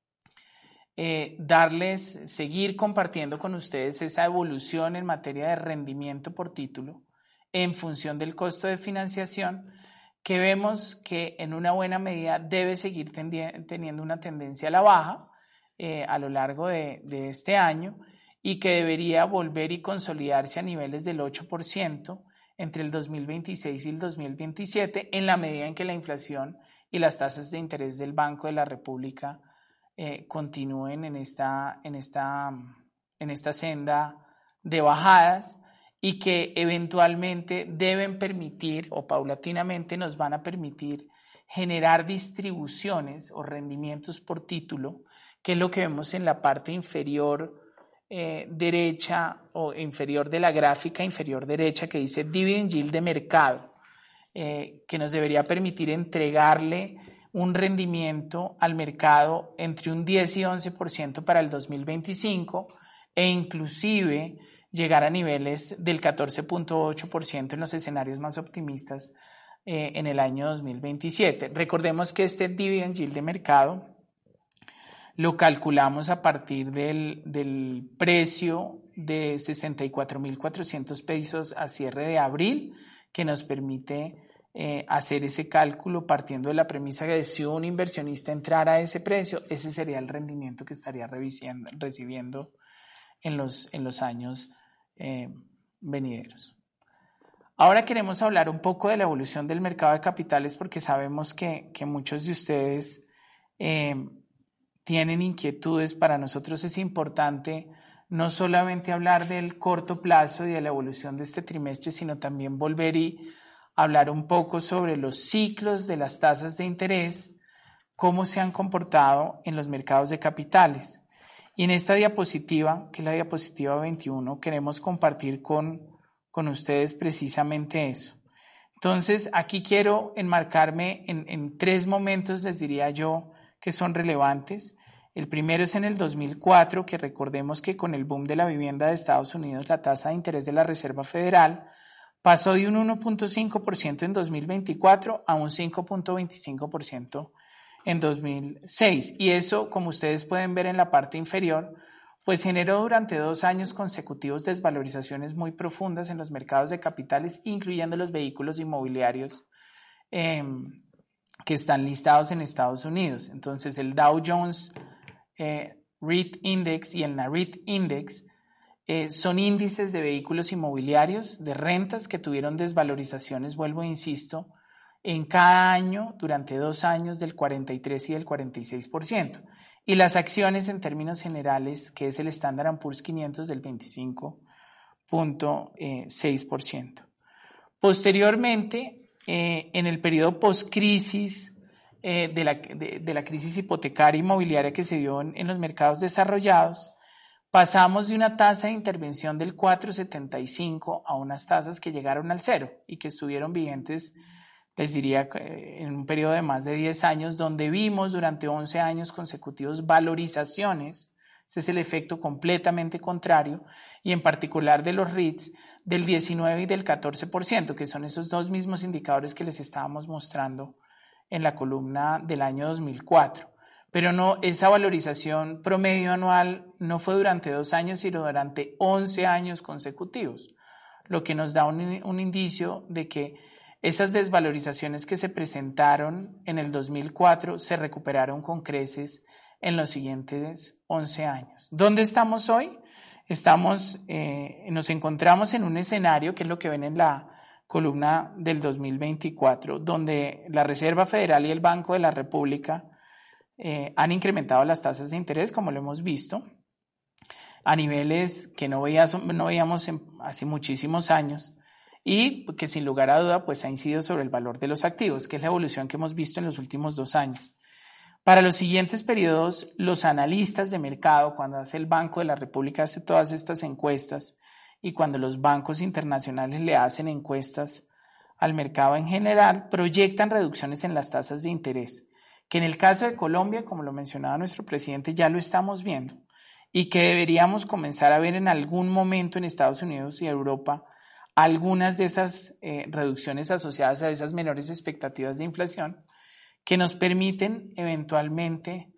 seguir compartiendo con ustedes esa evolución en materia de rendimiento por título en función del costo de financiación, que vemos que en una buena medida debe seguir teniendo una tendencia a la baja a lo largo de este año, y que debería volver y consolidarse a niveles del 8% entre el 2026 y el 2027, en la medida en que la inflación y las tasas de interés del Banco de la República continúen en esta senda de bajadas, y que eventualmente deben permitir, o paulatinamente nos van a permitir, generar distribuciones o rendimientos por título, que es lo que vemos en la parte inferior derecha o inferior de la gráfica inferior derecha, que dice Dividend Yield de mercado, que nos debería permitir entregarle un rendimiento al mercado entre un 10 y 11% para el 2025 e inclusive llegar a niveles del 14.8% en los escenarios más optimistas en el año 2027. Recordemos que este dividend yield de mercado lo calculamos a partir del precio de 64.400 pesos a cierre de abril, que nos permite hacer ese cálculo partiendo de la premisa de si un inversionista entrara a ese precio, ese sería el rendimiento que estaría recibiendo en los años venideros. Ahora queremos hablar un poco de la evolución del mercado de capitales porque sabemos que muchos de ustedes tienen inquietudes. Para nosotros es importante no solamente hablar del corto plazo y de la evolución de este trimestre, sino también volver y hablar un poco sobre los ciclos de las tasas de interés, cómo se han comportado en los mercados de capitales. Y en esta diapositiva, que es la diapositiva 21, queremos compartir con ustedes precisamente eso. Entonces, aquí quiero enmarcarme en 3 momentos, les diría yo, que son relevantes. El primero es en el 2004, que recordemos que con el boom de la vivienda de Estados Unidos, la tasa de interés de la Reserva Federal pasó de un 1.5% en 2024 a un 5.25% en 2006. Y eso, como ustedes pueden ver en la parte inferior, pues generó durante 2 años consecutivos desvalorizaciones muy profundas en los mercados de capitales, incluyendo los vehículos inmobiliarios que están listados en Estados Unidos. Entonces, el Dow Jones REIT Index y el Nareit Index son índices de vehículos inmobiliarios, de rentas que tuvieron desvalorizaciones, vuelvo e insisto, en cada año durante 2 años del 43 y del 46%. Y las acciones en términos generales, que es el Standard & Poor's 500 del 25.6%. Posteriormente, en el periodo post-crisis de la crisis hipotecaria inmobiliaria que se dio en los mercados desarrollados, pasamos de una tasa de intervención del 4.75 a unas tasas que llegaron al 0 y que estuvieron vigentes, les diría, en un periodo de más de 10 años, donde vimos durante 11 años consecutivos valorizaciones. Ese es el efecto completamente contrario, y en particular de los REITs, del 19 y del 14%, que son esos 2 mismos indicadores que les estábamos mostrando en la columna del año 2004. Pero no, esa valorización promedio anual no fue durante 2 años, sino durante 11 años consecutivos, lo que nos da un indicio de que esas desvalorizaciones que se presentaron en el 2004 se recuperaron con creces en los siguientes 11 años. ¿Dónde estamos hoy? Nos encontramos en un escenario, que es lo que ven en la columna del 2024, donde la Reserva Federal y el Banco de la República han incrementado las tasas de interés, como lo hemos visto, a niveles que no veíamos hace muchísimos años, y que sin lugar a duda pues ha incidido sobre el valor de los activos, que es la evolución que hemos visto en los últimos 2 años. Para los siguientes periodos, los analistas de mercado, cuando hace el Banco de la República, hace todas estas encuestas, y cuando los bancos internacionales le hacen encuestas al mercado en general, proyectan reducciones en las tasas de interés, que en el caso de Colombia, como lo mencionaba nuestro presidente, ya lo estamos viendo, y que deberíamos comenzar a ver en algún momento en Estados Unidos y Europa algunas de esas reducciones asociadas a esas menores expectativas de inflación, que nos permiten eventualmente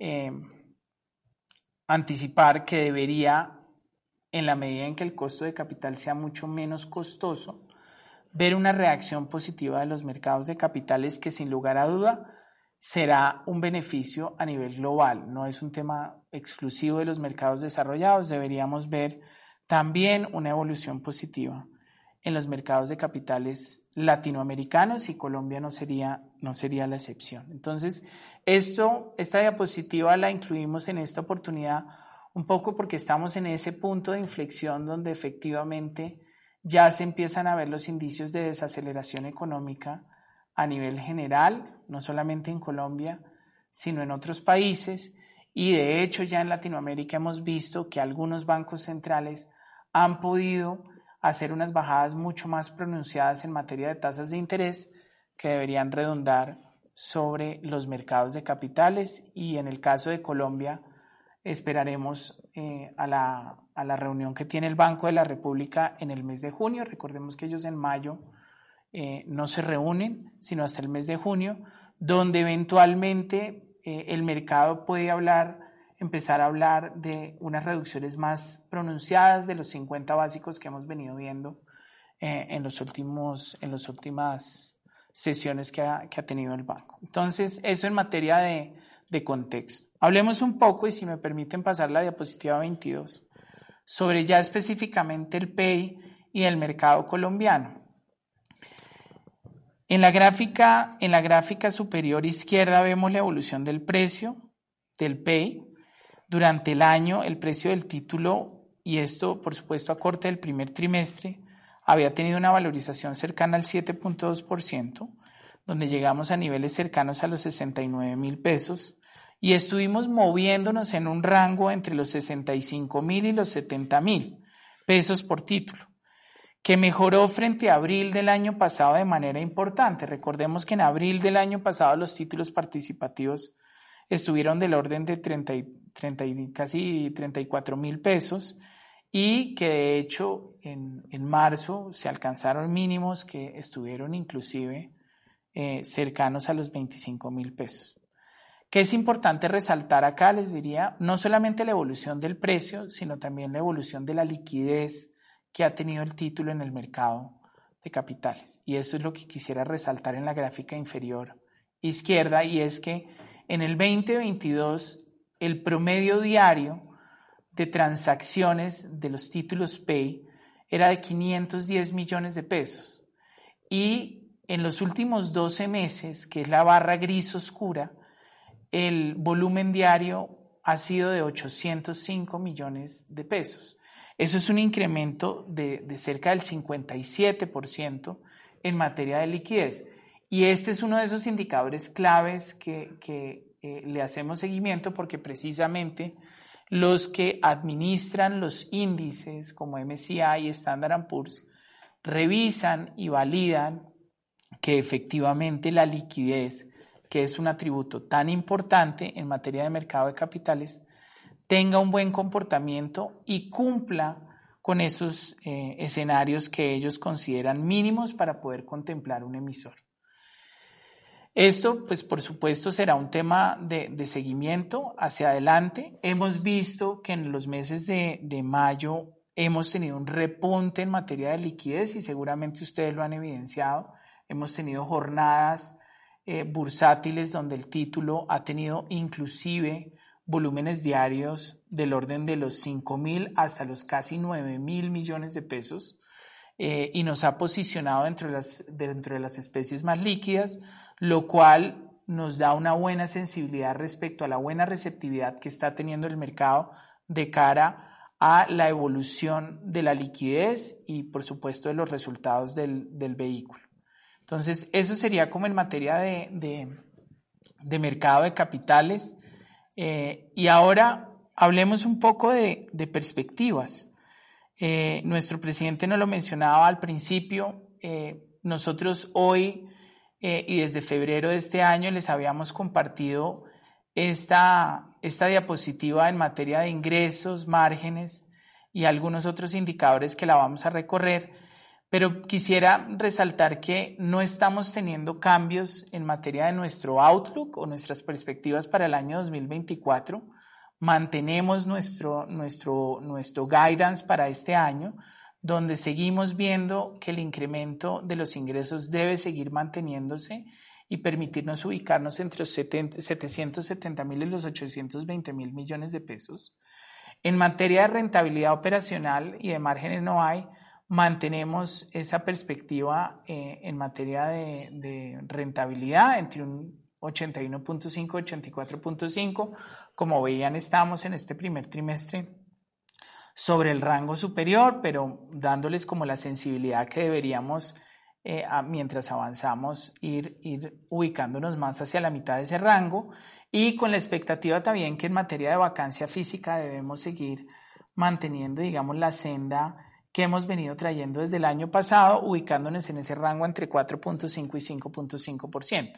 anticipar que debería, en la medida en que el costo de capital sea mucho menos costoso, ver una reacción positiva de los mercados de capitales, que sin lugar a duda será un beneficio a nivel global. No es un tema exclusivo de los mercados desarrollados, deberíamos ver también una evolución positiva en los mercados de capitales latinoamericanos, y Colombia no sería la excepción. Entonces, esta diapositiva la incluimos en esta oportunidad un poco porque estamos en ese punto de inflexión donde efectivamente ya se empiezan a ver los indicios de desaceleración económica a nivel general, no solamente en Colombia, sino en otros países, y de hecho ya en Latinoamérica hemos visto que algunos bancos centrales han podido hacer unas bajadas mucho más pronunciadas en materia de tasas de interés, que deberían redundar sobre los mercados de capitales. Y en el caso de Colombia esperaremos a la reunión que tiene el Banco de la República en el mes de junio. Recordemos que ellos en mayo no se reúnen, sino hasta el mes de junio, donde eventualmente el mercado puede empezar a hablar de unas reducciones más pronunciadas de los 50 básicos que hemos venido viendo en las últimas sesiones que ha tenido el banco. Entonces, eso en materia de contexto. Hablemos un poco, y si me permiten pasar la diapositiva 22, sobre ya específicamente el PEI y el mercado colombiano. En la gráfica superior izquierda vemos la evolución del precio del PEI. Durante el año, el precio del título, y esto por supuesto a corte del primer trimestre, había tenido una valorización cercana al 7.2%, donde llegamos a niveles cercanos a los 69.000 pesos y estuvimos moviéndonos en un rango entre los 65.000 y los 70.000 pesos por título, que mejoró frente a abril del año pasado de manera importante. Recordemos que en abril del año pasado los títulos participativos estuvieron del orden de casi 34.000 pesos y que de hecho en marzo se alcanzaron mínimos que estuvieron inclusive cercanos a los 25.000 pesos. ¿Qué es importante resaltar acá? Les diría, no solamente la evolución del precio, sino también la evolución de la liquidez que ha tenido el título en el mercado de capitales. Y eso es lo que quisiera resaltar en la gráfica inferior izquierda, y es que en el 2022 el promedio diario de transacciones de los títulos PEI era de 510 millones de pesos. Y en los últimos 12 meses, que es la barra gris oscura, el volumen diario ha sido de 805 millones de pesos. Eso es un incremento de cerca del 57% en materia de liquidez. Y este es uno de esos indicadores claves que le hacemos seguimiento, porque precisamente los que administran los índices como MSCI y Standard & Poor's revisan y validan que efectivamente la liquidez, que es un atributo tan importante en materia de mercado de capitales, tenga un buen comportamiento y cumpla con esos escenarios que ellos consideran mínimos para poder contemplar un emisor. Esto, pues por supuesto, será un tema de seguimiento hacia adelante. Hemos visto que en los meses de mayo hemos tenido un repunte en materia de liquidez y seguramente ustedes lo han evidenciado. Hemos tenido jornadas bursátiles donde el título ha tenido inclusive volúmenes diarios del orden de los 5.000 hasta los casi 9.000 millones de pesos y nos ha posicionado dentro de las especies más líquidas, lo cual nos da una buena sensibilidad respecto a la buena receptividad que está teniendo el mercado de cara a la evolución de la liquidez y por supuesto de los resultados del vehículo. Entonces eso sería como en materia de mercado de capitales. Y ahora hablemos un poco de perspectivas. Nuestro presidente nos lo mencionaba al principio. Nosotros hoy y desde febrero de este año les habíamos compartido esta diapositiva en materia de ingresos, márgenes y algunos otros indicadores que la vamos a recorrer, pero quisiera resaltar que no estamos teniendo cambios en materia de nuestro outlook o nuestras perspectivas para el año 2024. Mantenemos nuestro guidance para este año, donde seguimos viendo que el incremento de los ingresos debe seguir manteniéndose y permitirnos ubicarnos entre los 770.000 y los 820.000 millones de pesos. En materia de rentabilidad operacional y de margen NOI, mantenemos esa perspectiva en materia de rentabilidad entre un 81.5 y 84.5. Como veían, estamos en este primer trimestre sobre el rango superior, pero dándoles como la sensibilidad que deberíamos, mientras avanzamos, ir ubicándonos más hacia la mitad de ese rango, y con la expectativa también que en materia de vacancia física debemos seguir manteniendo, digamos, la senda que hemos venido trayendo desde el año pasado, ubicándonos en ese rango entre 4.5 y 5.5%.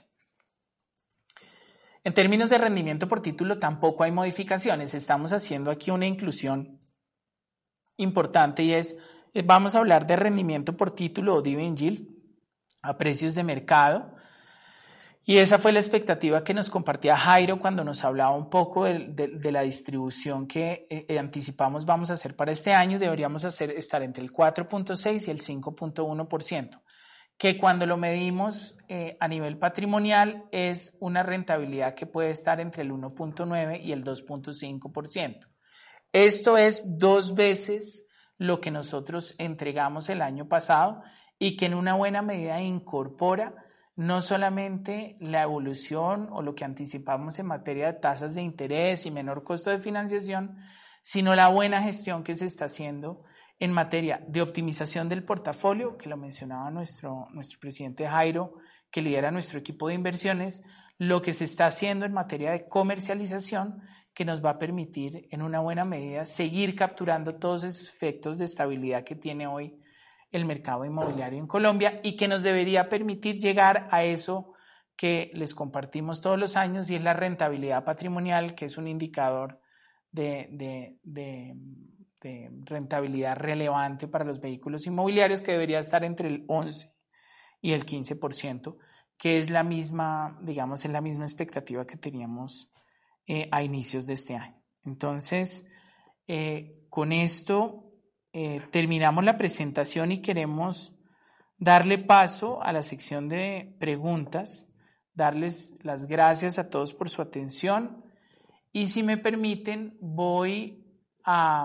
En términos de rendimiento por título tampoco hay modificaciones. Estamos haciendo aquí una inclusión importante y vamos a hablar de rendimiento por título o dividend yield a precios de mercado. Y esa fue la expectativa que nos compartía Jairo cuando nos hablaba un poco de la distribución que anticipamos vamos a hacer para este año. Deberíamos estar entre el 4.6 y el 5.1%. que cuando lo medimos a nivel patrimonial es una rentabilidad que puede estar entre el 1.9 y el 2.5%. Esto es 2 veces lo que nosotros entregamos el año pasado y que en una buena medida incorpora no solamente la evolución o lo que anticipamos en materia de tasas de interés y menor costo de financiación, sino la buena gestión que se está haciendo en materia de optimización del portafolio, que lo mencionaba nuestro presidente Jairo, que lidera nuestro equipo de inversiones, lo que se está haciendo en materia de comercialización, que nos va a permitir en una buena medida seguir capturando todos esos efectos de estabilidad que tiene hoy el mercado inmobiliario en Colombia y que nos debería permitir llegar a eso que les compartimos todos los años y es la rentabilidad patrimonial, que es un indicador de rentabilidad relevante para los vehículos inmobiliarios que debería estar entre el 11 y el 15%, que es la misma, digamos, es la misma expectativa que teníamos a inicios de este año. Entonces, con esto terminamos la presentación y queremos darle paso a la sección de preguntas, darles las gracias a todos por su atención y si me permiten voy a...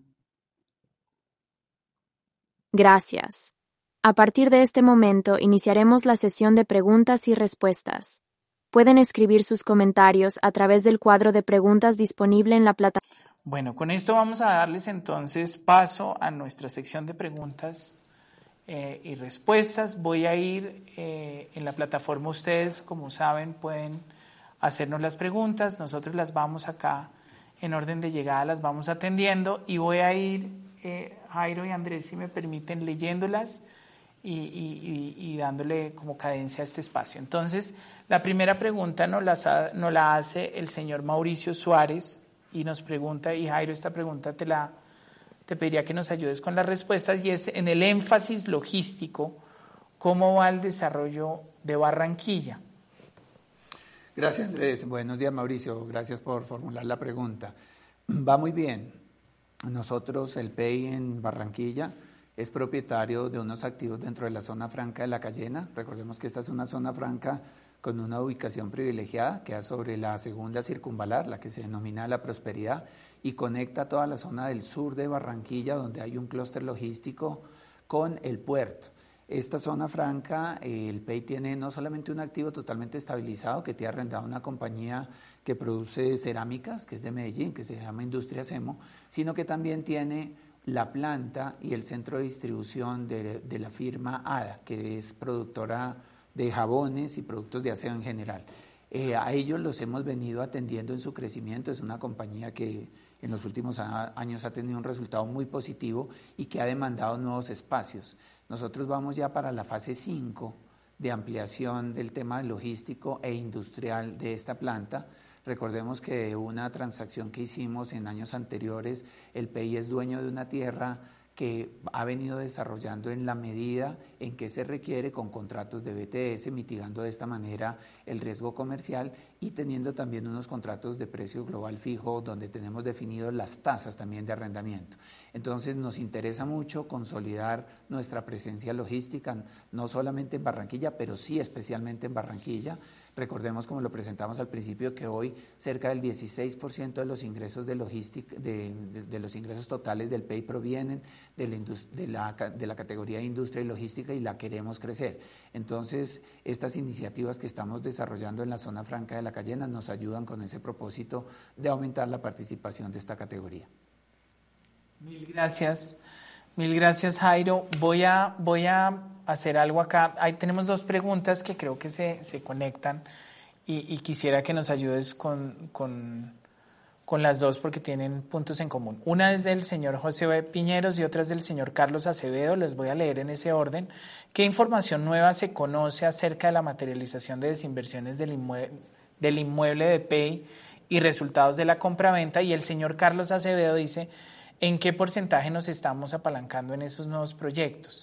Gracias. A partir de este momento iniciaremos la sesión de preguntas y respuestas. Pueden escribir sus comentarios a través del cuadro de preguntas disponible en la plataforma. Bueno, con esto vamos a darles entonces paso a nuestra sección de preguntas y respuestas. Voy a ir en la plataforma, ustedes como saben pueden hacernos las preguntas, nosotros las vamos acá en orden de llegada, las vamos atendiendo y voy a ir, Jairo y Andrés, si me permiten, leyéndolas y dándole como cadencia a este espacio. Entonces, la primera pregunta nos la hace el señor Mauricio Suárez y nos pregunta, y Jairo, esta pregunta te pediría que nos ayudes con las respuestas, y es en el énfasis logístico, ¿cómo va el desarrollo de Barranquilla? Gracias, Andrés. Buenos días, Mauricio. Gracias por formular la pregunta. Va muy bien. Nosotros, el PEI en Barranquilla, es propietario de unos activos dentro de la zona franca de La Cayena. Recordemos que esta es una zona franca con una ubicación privilegiada, queda sobre la segunda circunvalar, la que se denomina La Prosperidad, y conecta toda la zona del sur de Barranquilla, donde hay un clúster logístico con el puerto. Esta zona franca, el PEI tiene no solamente un activo totalmente estabilizado, que tiene arrendado una compañía que produce cerámicas, que es de Medellín, que se llama Industria Semo, sino que también tiene la planta y el centro de distribución de la firma ADA, que es productora de jabones y productos de aseo en general. A ellos los hemos venido atendiendo en su crecimiento. Es una compañía que en los últimos años ha tenido un resultado muy positivo y que ha demandado nuevos espacios. Nosotros vamos ya para la fase 5 de ampliación del tema logístico e industrial de esta planta. Recordemos que de una transacción que hicimos en años anteriores, el PEI es dueño de una tierra que ha venido desarrollando en la medida en que se requiere con contratos de BTS, mitigando de esta manera el riesgo comercial y teniendo también unos contratos de precio global fijo donde tenemos definido las tasas también de arrendamiento. Entonces nos interesa mucho consolidar nuestra presencia logística, no solamente en Barranquilla, pero sí especialmente en Barranquilla. Recordemos, como lo presentamos al principio, que hoy cerca del 16% de los ingresos de logística, de los ingresos totales del PEI provienen de la categoría de industria y logística y la queremos crecer. Entonces, estas iniciativas que estamos desarrollando en la zona franca de La Cayena nos ayudan con ese propósito de aumentar la participación de esta categoría. Mil gracias Jairo. Voy a hacer algo acá. Ahí tenemos 2 preguntas que creo que se conectan y quisiera que nos ayudes con las 2 porque tienen puntos en común. Una es del señor José Piñeros y otra es del señor Carlos Acevedo. Les voy a leer en ese orden. ¿Qué información nueva se conoce acerca de la materialización de desinversiones del inmueble de PEI y resultados de la compraventa? Y el señor Carlos Acevedo dice: ¿en qué porcentaje nos estamos apalancando en esos nuevos proyectos?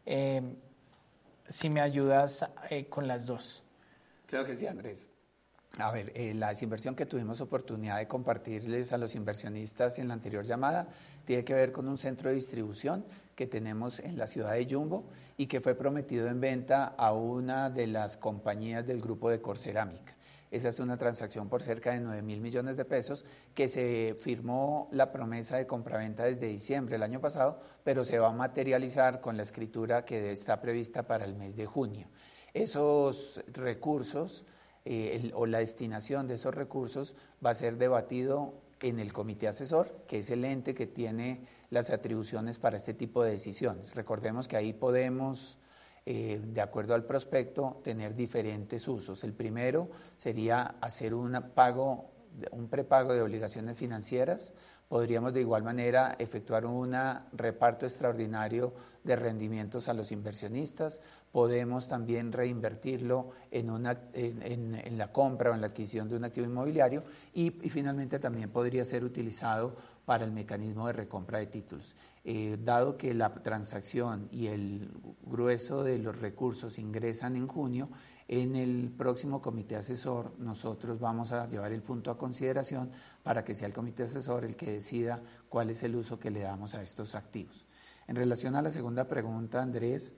Si me ayudas con las 2. Creo que sí, Andrés. A ver, la desinversión que tuvimos oportunidad de compartirles a los inversionistas en la anterior llamada tiene que ver con un centro de distribución que tenemos en la ciudad de Jumbo y que fue prometido en venta a una de las compañías del grupo de Corcerámica. Esa es una transacción por cerca de 9.000 millones de pesos que se firmó la promesa de compraventa desde diciembre del año pasado, pero se va a materializar con la escritura que está prevista para el mes de junio. Esos recursos o la destinación de esos recursos va a ser debatido en el comité asesor, que es el ente que tiene las atribuciones para este tipo de decisiones. Recordemos que ahí podemos, de acuerdo al prospecto, tener diferentes usos. El primero sería hacer un prepago de obligaciones financieras. Podríamos de igual manera efectuar un reparto extraordinario de rendimientos a los inversionistas. Podemos también reinvertirlo en la compra o en la adquisición de un activo inmobiliario y finalmente también podría ser utilizado para el mecanismo de recompra de títulos. Dado que la transacción y el grueso de los recursos ingresan en junio, en el próximo comité asesor nosotros vamos a llevar el punto a consideración para que sea el comité asesor el que decida cuál es el uso que le damos a estos activos. En relación a la segunda pregunta, Andrés,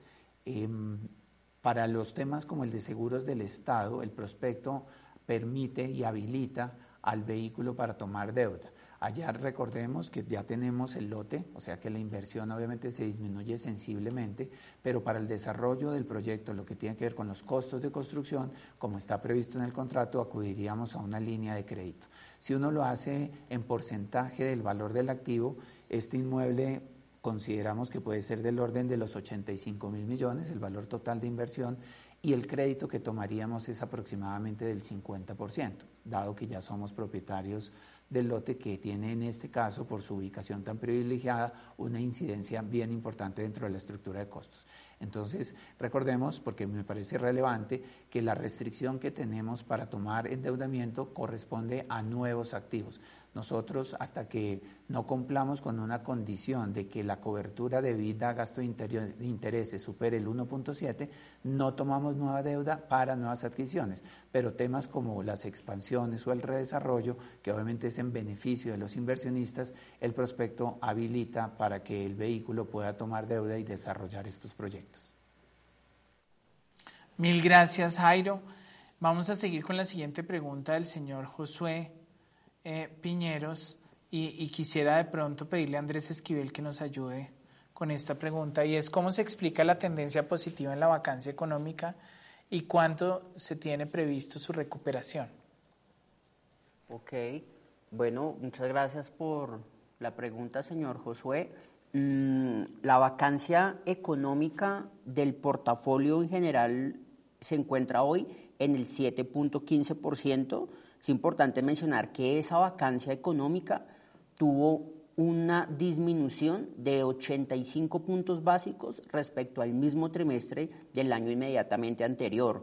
para los temas como el de seguros del Estado, el prospecto permite y habilita al vehículo para tomar deuda. Allá recordemos que ya tenemos el lote, o sea que la inversión obviamente se disminuye sensiblemente, pero para el desarrollo del proyecto, lo que tiene que ver con los costos de construcción, como está previsto en el contrato, acudiríamos a una línea de crédito. Si uno lo hace en porcentaje del valor del activo, este inmueble consideramos que puede ser del orden de los 85.000 millones, el valor total de inversión, y el crédito que tomaríamos es aproximadamente del 50%, dado que ya somos propietarios del lote que tiene en este caso, por su ubicación tan privilegiada, una incidencia bien importante dentro de la estructura de costos. Entonces, recordemos, porque me parece relevante, que la restricción que tenemos para tomar endeudamiento corresponde a nuevos activos. Nosotros, hasta que no cumplamos con una condición de que la cobertura debida a gasto de intereses supere el 1.7, no tomamos nueva deuda para nuevas adquisiciones. Pero temas como las expansiones o el redesarrollo, que obviamente es en beneficio de los inversionistas, el prospecto habilita para que el vehículo pueda tomar deuda y desarrollar estos proyectos. Mil gracias, Jairo. Vamos a seguir con la siguiente pregunta del señor Josué Piñeros y quisiera de pronto pedirle a Andrés Esquivel que nos ayude con esta pregunta, y es: ¿cómo se explica la tendencia positiva en la vacancia económica y cuánto se tiene previsto su recuperación? Ok, bueno, muchas gracias por la pregunta, señor Josué. La vacancia económica del portafolio en general se encuentra hoy en el 7.15%. Es importante mencionar que esa vacancia económica tuvo una disminución de 85 puntos básicos respecto al mismo trimestre del año inmediatamente anterior.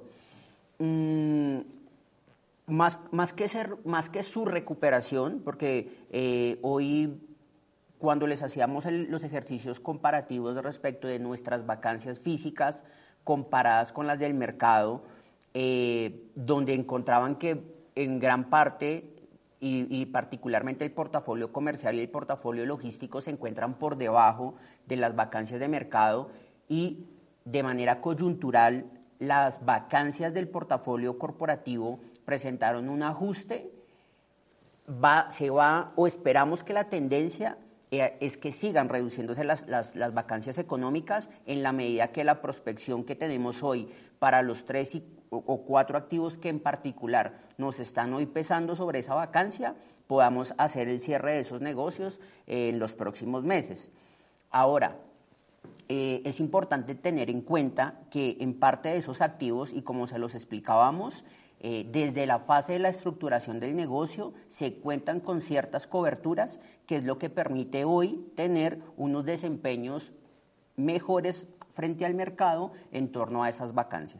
Más que su recuperación, porque hoy cuando les hacíamos los ejercicios comparativos respecto de nuestras vacancias físicas comparadas con las del mercado, donde encontraban que en gran parte y particularmente el portafolio comercial y el portafolio logístico se encuentran por debajo de las vacancias de mercado, y de manera coyuntural las vacancias del portafolio corporativo presentaron un ajuste. Esperamos que la tendencia es que sigan reduciéndose las vacancias económicas en la medida que la prospección que tenemos hoy para los 3 o 4 activos que en particular nos están hoy pesando sobre esa vacancia, podamos hacer el cierre de esos negocios en los próximos meses. Ahora, es importante tener en cuenta que en parte de esos activos, y como se los explicábamos, desde la fase de la estructuración del negocio se cuentan con ciertas coberturas, que es lo que permite hoy tener unos desempeños mejores frente al mercado en torno a esas vacancias.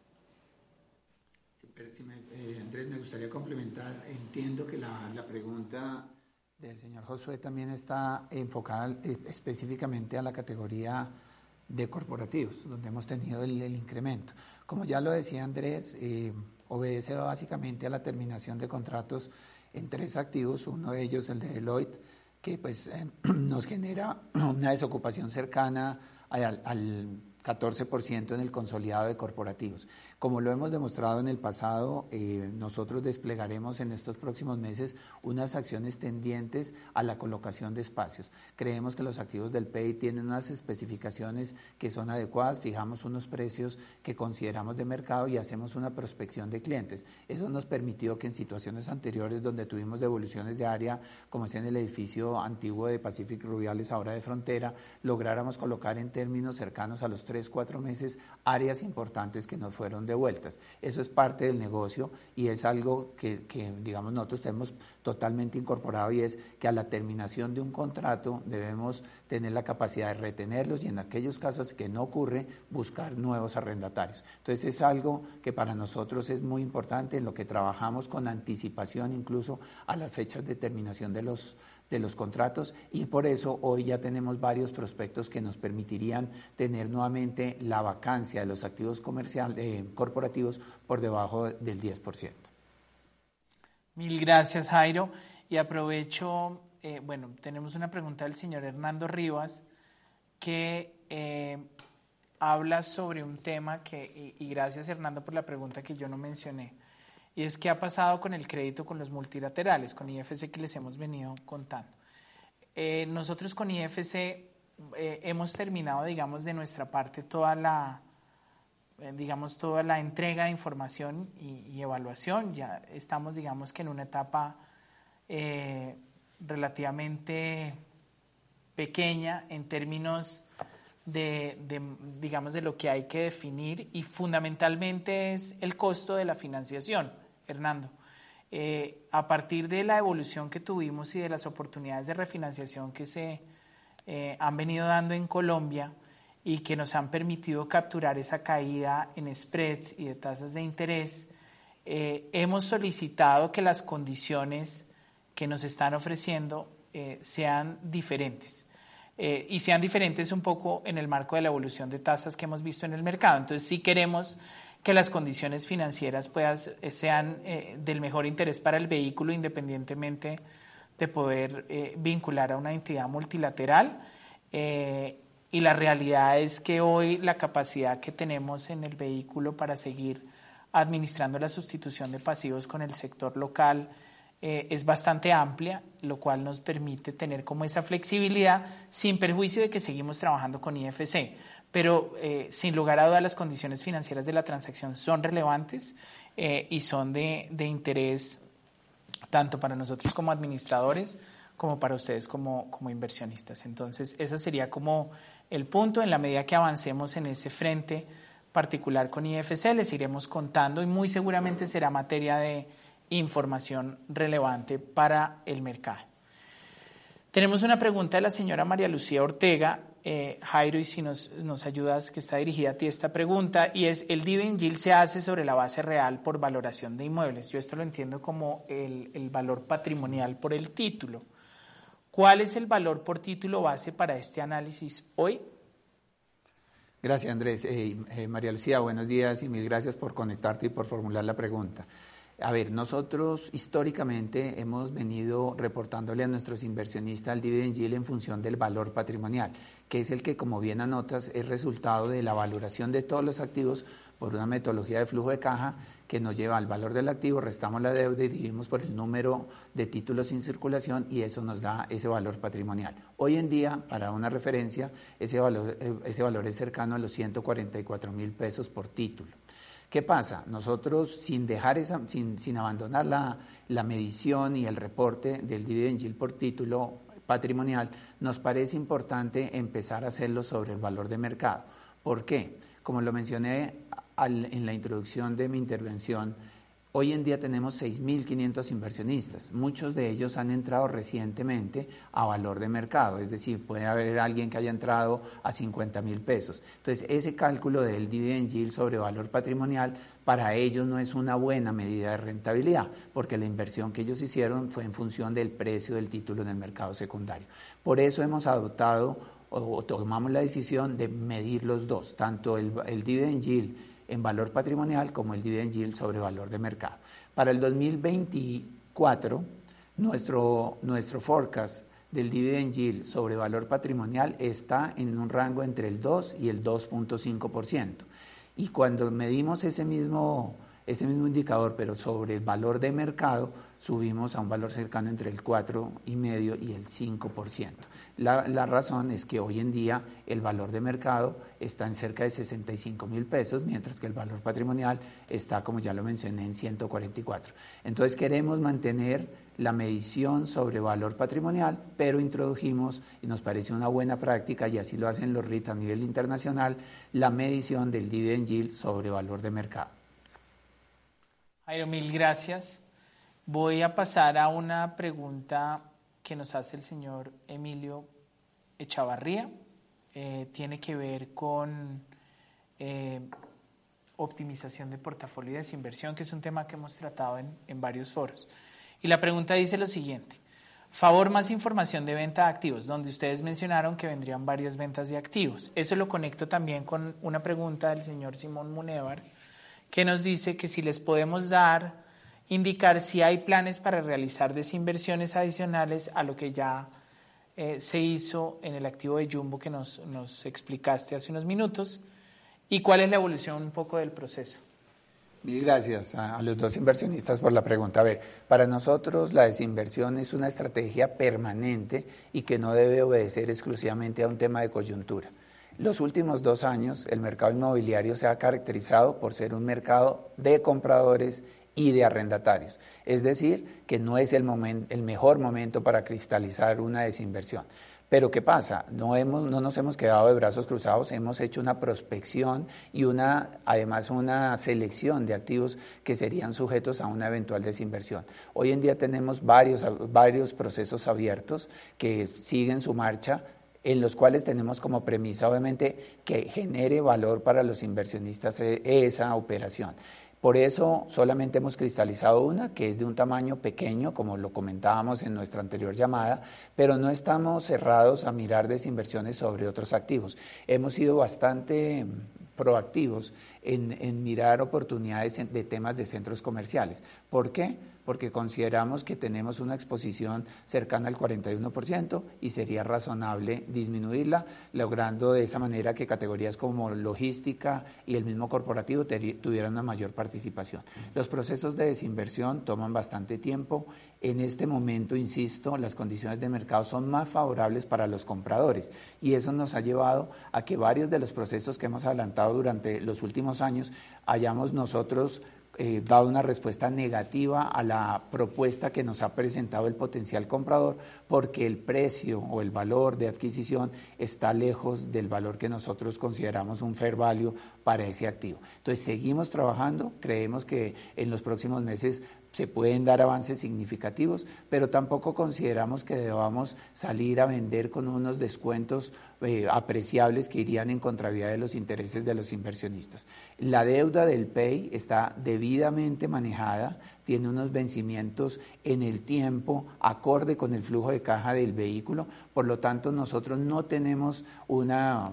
Andrés, me gustaría complementar. Entiendo que la pregunta del señor Josué también está enfocada específicamente a la categoría de corporativos, donde hemos tenido el incremento. Como ya lo decía Andrés, obedece básicamente a la terminación de contratos en 3 activos, uno de ellos el de Deloitte, que pues, nos genera una desocupación cercana al 14% en el consolidado de corporativos. Como lo hemos demostrado en el pasado, nosotros desplegaremos en estos próximos meses unas acciones tendientes a la colocación de espacios. Creemos que los activos del PEI tienen unas especificaciones que son adecuadas, fijamos unos precios que consideramos de mercado y hacemos una prospección de clientes. Eso nos permitió que en situaciones anteriores donde tuvimos devoluciones de área, como es en el edificio antiguo de Pacific Rubiales, ahora de Frontera, lográramos colocar en términos cercanos a los 3-4 meses áreas importantes que nos fueron devueltas. Eso es parte del negocio y es algo que digamos nosotros tenemos totalmente incorporado, y es que a la terminación de un contrato debemos tener la capacidad de retenerlos y en aquellos casos que no ocurre, buscar nuevos arrendatarios. Entonces es algo que para nosotros es muy importante, en lo que trabajamos con anticipación incluso a las fechas de terminación de los contratos, y por eso hoy ya tenemos varios prospectos que nos permitirían tener nuevamente la vacancia de los activos corporativos por debajo del 10%. Mil gracias, Jairo. Y aprovecho, tenemos una pregunta del señor Hernando Rivas que habla sobre un tema y gracias, Hernando, por la pregunta que yo no mencioné. Y es qué ha pasado con el crédito con los multilaterales, con IFC, que les hemos venido contando. Nosotros con IFC hemos terminado, digamos, de nuestra parte toda la entrega de información y evaluación. Ya estamos, digamos, que en una etapa relativamente pequeña en términos de lo que hay que definir, y fundamentalmente es el costo de la financiación, Hernando. A partir de la evolución que tuvimos y de las oportunidades de refinanciación que se han venido dando en Colombia y que nos han permitido capturar esa caída en spreads y de tasas de interés, hemos solicitado que las condiciones que nos están ofreciendo sean diferentes. Y sean diferentes un poco en el marco de la evolución de tasas que hemos visto en el mercado. Entonces, sí queremos que las condiciones financieras sean del mejor interés para el vehículo, independientemente de poder vincular a una entidad multilateral. Y la realidad es que hoy la capacidad que tenemos en el vehículo para seguir administrando la sustitución de pasivos con el sector local es bastante amplia, lo cual nos permite tener como esa flexibilidad sin perjuicio de que seguimos trabajando con IFC. Pero sin lugar a dudas las condiciones financieras de la transacción son relevantes y son de interés tanto para nosotros como administradores como para ustedes como inversionistas. Entonces ese sería como el punto. En la medida que avancemos en ese frente particular con IFC les iremos contando y muy seguramente será materia de información relevante para el mercado. Tenemos una pregunta de la señora María Lucía Ortega, Jairo, y si nos ayudas, que está dirigida a ti esta pregunta, y es: el dividend yield se hace sobre la base real por valoración de inmuebles. Yo esto lo entiendo como el valor patrimonial por el título. ¿Cuál es el valor por título base para este análisis hoy? Gracias, Andrés. María Lucía, buenos días y mil gracias por conectarte y por formular la pregunta. A ver, nosotros históricamente hemos venido reportándole a nuestros inversionistas el dividend yield en función del valor patrimonial, que es el que, como bien anotas, es resultado de la valoración de todos los activos por una metodología de flujo de caja que nos lleva al valor del activo, restamos la deuda y dividimos por el número de títulos en circulación, y eso nos da ese valor patrimonial. Hoy en día, para una referencia, ese valor es cercano a los 144.000 pesos por título. ¿Qué pasa? Nosotros, sin abandonar la medición y el reporte del dividend yield por título patrimonial, nos parece importante empezar a hacerlo sobre el valor de mercado. ¿Por qué? Como lo mencioné en la introducción de mi intervención, hoy en día tenemos 6.500 inversionistas. Muchos de ellos han entrado recientemente a valor de mercado, es decir, puede haber alguien que haya entrado a 50.000 pesos. Entonces, ese cálculo del dividend yield sobre valor patrimonial para ellos no es una buena medida de rentabilidad, porque la inversión que ellos hicieron fue en función del precio del título en el mercado secundario. Por eso hemos adoptado o tomamos la decisión de medir los dos, tanto el dividend yield en valor patrimonial como el dividend yield sobre valor de mercado. Para el 2024, nuestro forecast del dividend yield sobre valor patrimonial está en un rango entre el 2 y el 2.5%. Y cuando medimos ese mismo indicador, pero sobre el valor de mercado, subimos a un valor cercano entre el 4,5% y el 5%. La razón es que hoy en día el valor de mercado está en cerca de 65.000 pesos, mientras que el valor patrimonial está, como ya lo mencioné, en 144. Entonces queremos mantener la medición sobre valor patrimonial, pero introdujimos, y nos parece una buena práctica, y así lo hacen los REIT a nivel internacional, la medición del dividend yield sobre valor de mercado. Jairo, mil gracias. Voy a pasar a una pregunta que nos hace el señor Emilio Echavarría. Tiene que ver con optimización de portafolio y desinversión, que es un tema que hemos tratado en varios foros. Y la pregunta dice lo siguiente: favor más información de venta de activos, donde ustedes mencionaron que vendrían varias ventas de activos. Eso lo conecto también con una pregunta del señor Simón Munevar, que nos dice que si les podemos indicar si hay planes para realizar desinversiones adicionales a lo que ya se hizo en el activo de Jumbo que nos explicaste hace unos minutos, y cuál es la evolución un poco del proceso. Mil gracias a los dos inversionistas por la pregunta. A ver, para nosotros la desinversión es una estrategia permanente y que no debe obedecer exclusivamente a un tema de coyuntura. Los últimos 2 años el mercado inmobiliario se ha caracterizado por ser un mercado de compradores y de arrendatarios, es decir, que no es el mejor momento para cristalizar una desinversión. Pero ¿qué pasa? No nos hemos quedado de brazos cruzados, hemos hecho una prospección y además una selección de activos que serían sujetos a una eventual desinversión. Hoy en día tenemos varios procesos abiertos que siguen su marcha, en los cuales tenemos como premisa, obviamente, que genere valor para los inversionistas esa operación. Por eso solamente hemos cristalizado una, que es de un tamaño pequeño, como lo comentábamos en nuestra anterior llamada, pero no estamos cerrados a mirar desinversiones sobre otros activos. Hemos sido bastante proactivos en mirar oportunidades de temas de centros comerciales. ¿Por qué? Porque consideramos que tenemos una exposición cercana al 41% y sería razonable disminuirla, logrando de esa manera que categorías como logística y el mismo corporativo tuvieran una mayor participación. Los procesos de desinversión toman bastante tiempo. En este momento, insisto, las condiciones de mercado son más favorables para los compradores y eso nos ha llevado a que varios de los procesos que hemos adelantado durante los últimos años hayamos nosotros dado una respuesta negativa a la propuesta que nos ha presentado el potencial comprador, porque el precio o el valor de adquisición está lejos del valor que nosotros consideramos un fair value para ese activo. Entonces seguimos trabajando, creemos que en los próximos meses se pueden dar avances significativos, pero tampoco consideramos que debamos salir a vender con unos descuentos apreciables que irían en contravía de los intereses de los inversionistas. La deuda del PEI está debidamente manejada, tiene unos vencimientos en el tiempo acorde con el flujo de caja del vehículo, por lo tanto nosotros no tenemos una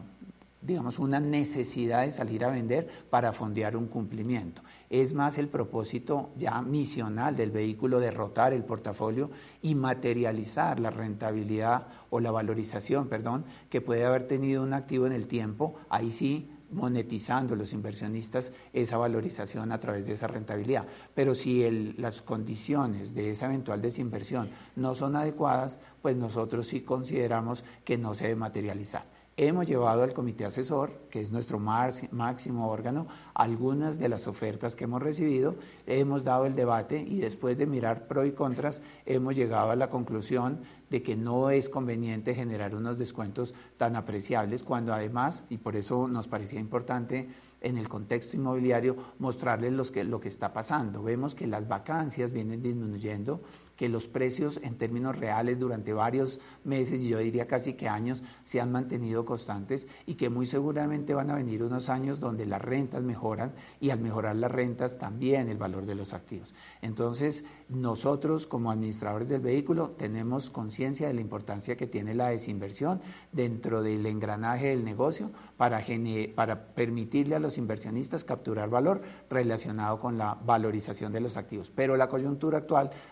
necesidad de salir a vender para fondear un cumplimiento. Es más el propósito ya misional del vehículo, derrotar el portafolio y materializar la rentabilidad o la valorización, que puede haber tenido un activo en el tiempo, ahí sí monetizando los inversionistas esa valorización a través de esa rentabilidad. Pero si las condiciones de esa eventual desinversión no son adecuadas, pues nosotros sí consideramos que no se debe materializar. Hemos llevado al comité asesor, que es nuestro máximo órgano, algunas de las ofertas que hemos recibido, hemos dado el debate y después de mirar pros y contras hemos llegado a la conclusión de que no es conveniente generar unos descuentos tan apreciables cuando además, y por eso nos parecía importante en el contexto inmobiliario mostrarles lo que está pasando. Vemos que las vacancias vienen disminuyendo, que los precios en términos reales durante varios meses, y yo diría casi que años, se han mantenido constantes y que muy seguramente van a venir unos años donde las rentas mejoran y al mejorar las rentas también el valor de los activos. Entonces, nosotros como administradores del vehículo tenemos conciencia de la importancia que tiene la desinversión dentro del engranaje del negocio para permitirle a los inversionistas capturar valor relacionado con la valorización de los activos. Pero la coyuntura actual nos lleva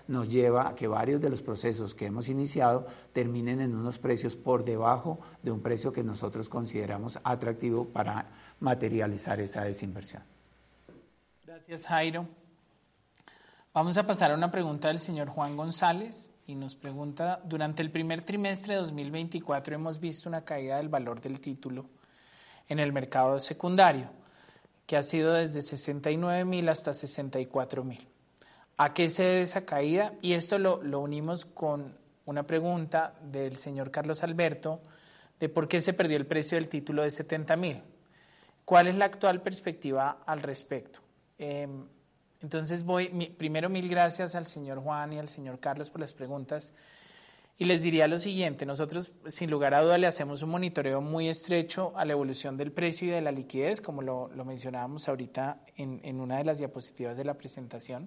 lleva a que varios de los procesos que hemos iniciado terminen en unos precios por debajo de un precio que nosotros consideramos atractivo para materializar esa desinversión. Gracias, Jairo. Vamos a pasar a una pregunta del señor Juan González y nos pregunta, durante el primer trimestre de 2024 hemos visto una caída del valor del título en el mercado secundario, que ha sido desde 69.000 hasta 64.000. ¿A qué se debe esa caída? Y esto lo unimos con una pregunta del señor Carlos Alberto de por qué se perdió el precio del título de 70.000. ¿Cuál es la actual perspectiva al respecto? Entonces primero mil gracias al señor Juan y al señor Carlos por las preguntas y les diría lo siguiente, nosotros sin lugar a duda le hacemos un monitoreo muy estrecho a la evolución del precio y de la liquidez, como lo mencionábamos ahorita en una de las diapositivas de la presentación.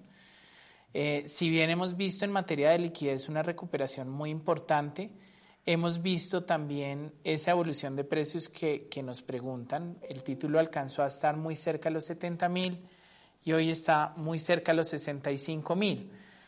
Si bien hemos visto en materia de liquidez una recuperación muy importante, hemos visto también esa evolución de precios que nos preguntan. El título alcanzó a estar muy cerca de los 70.000 y hoy está muy cerca de los 65.000.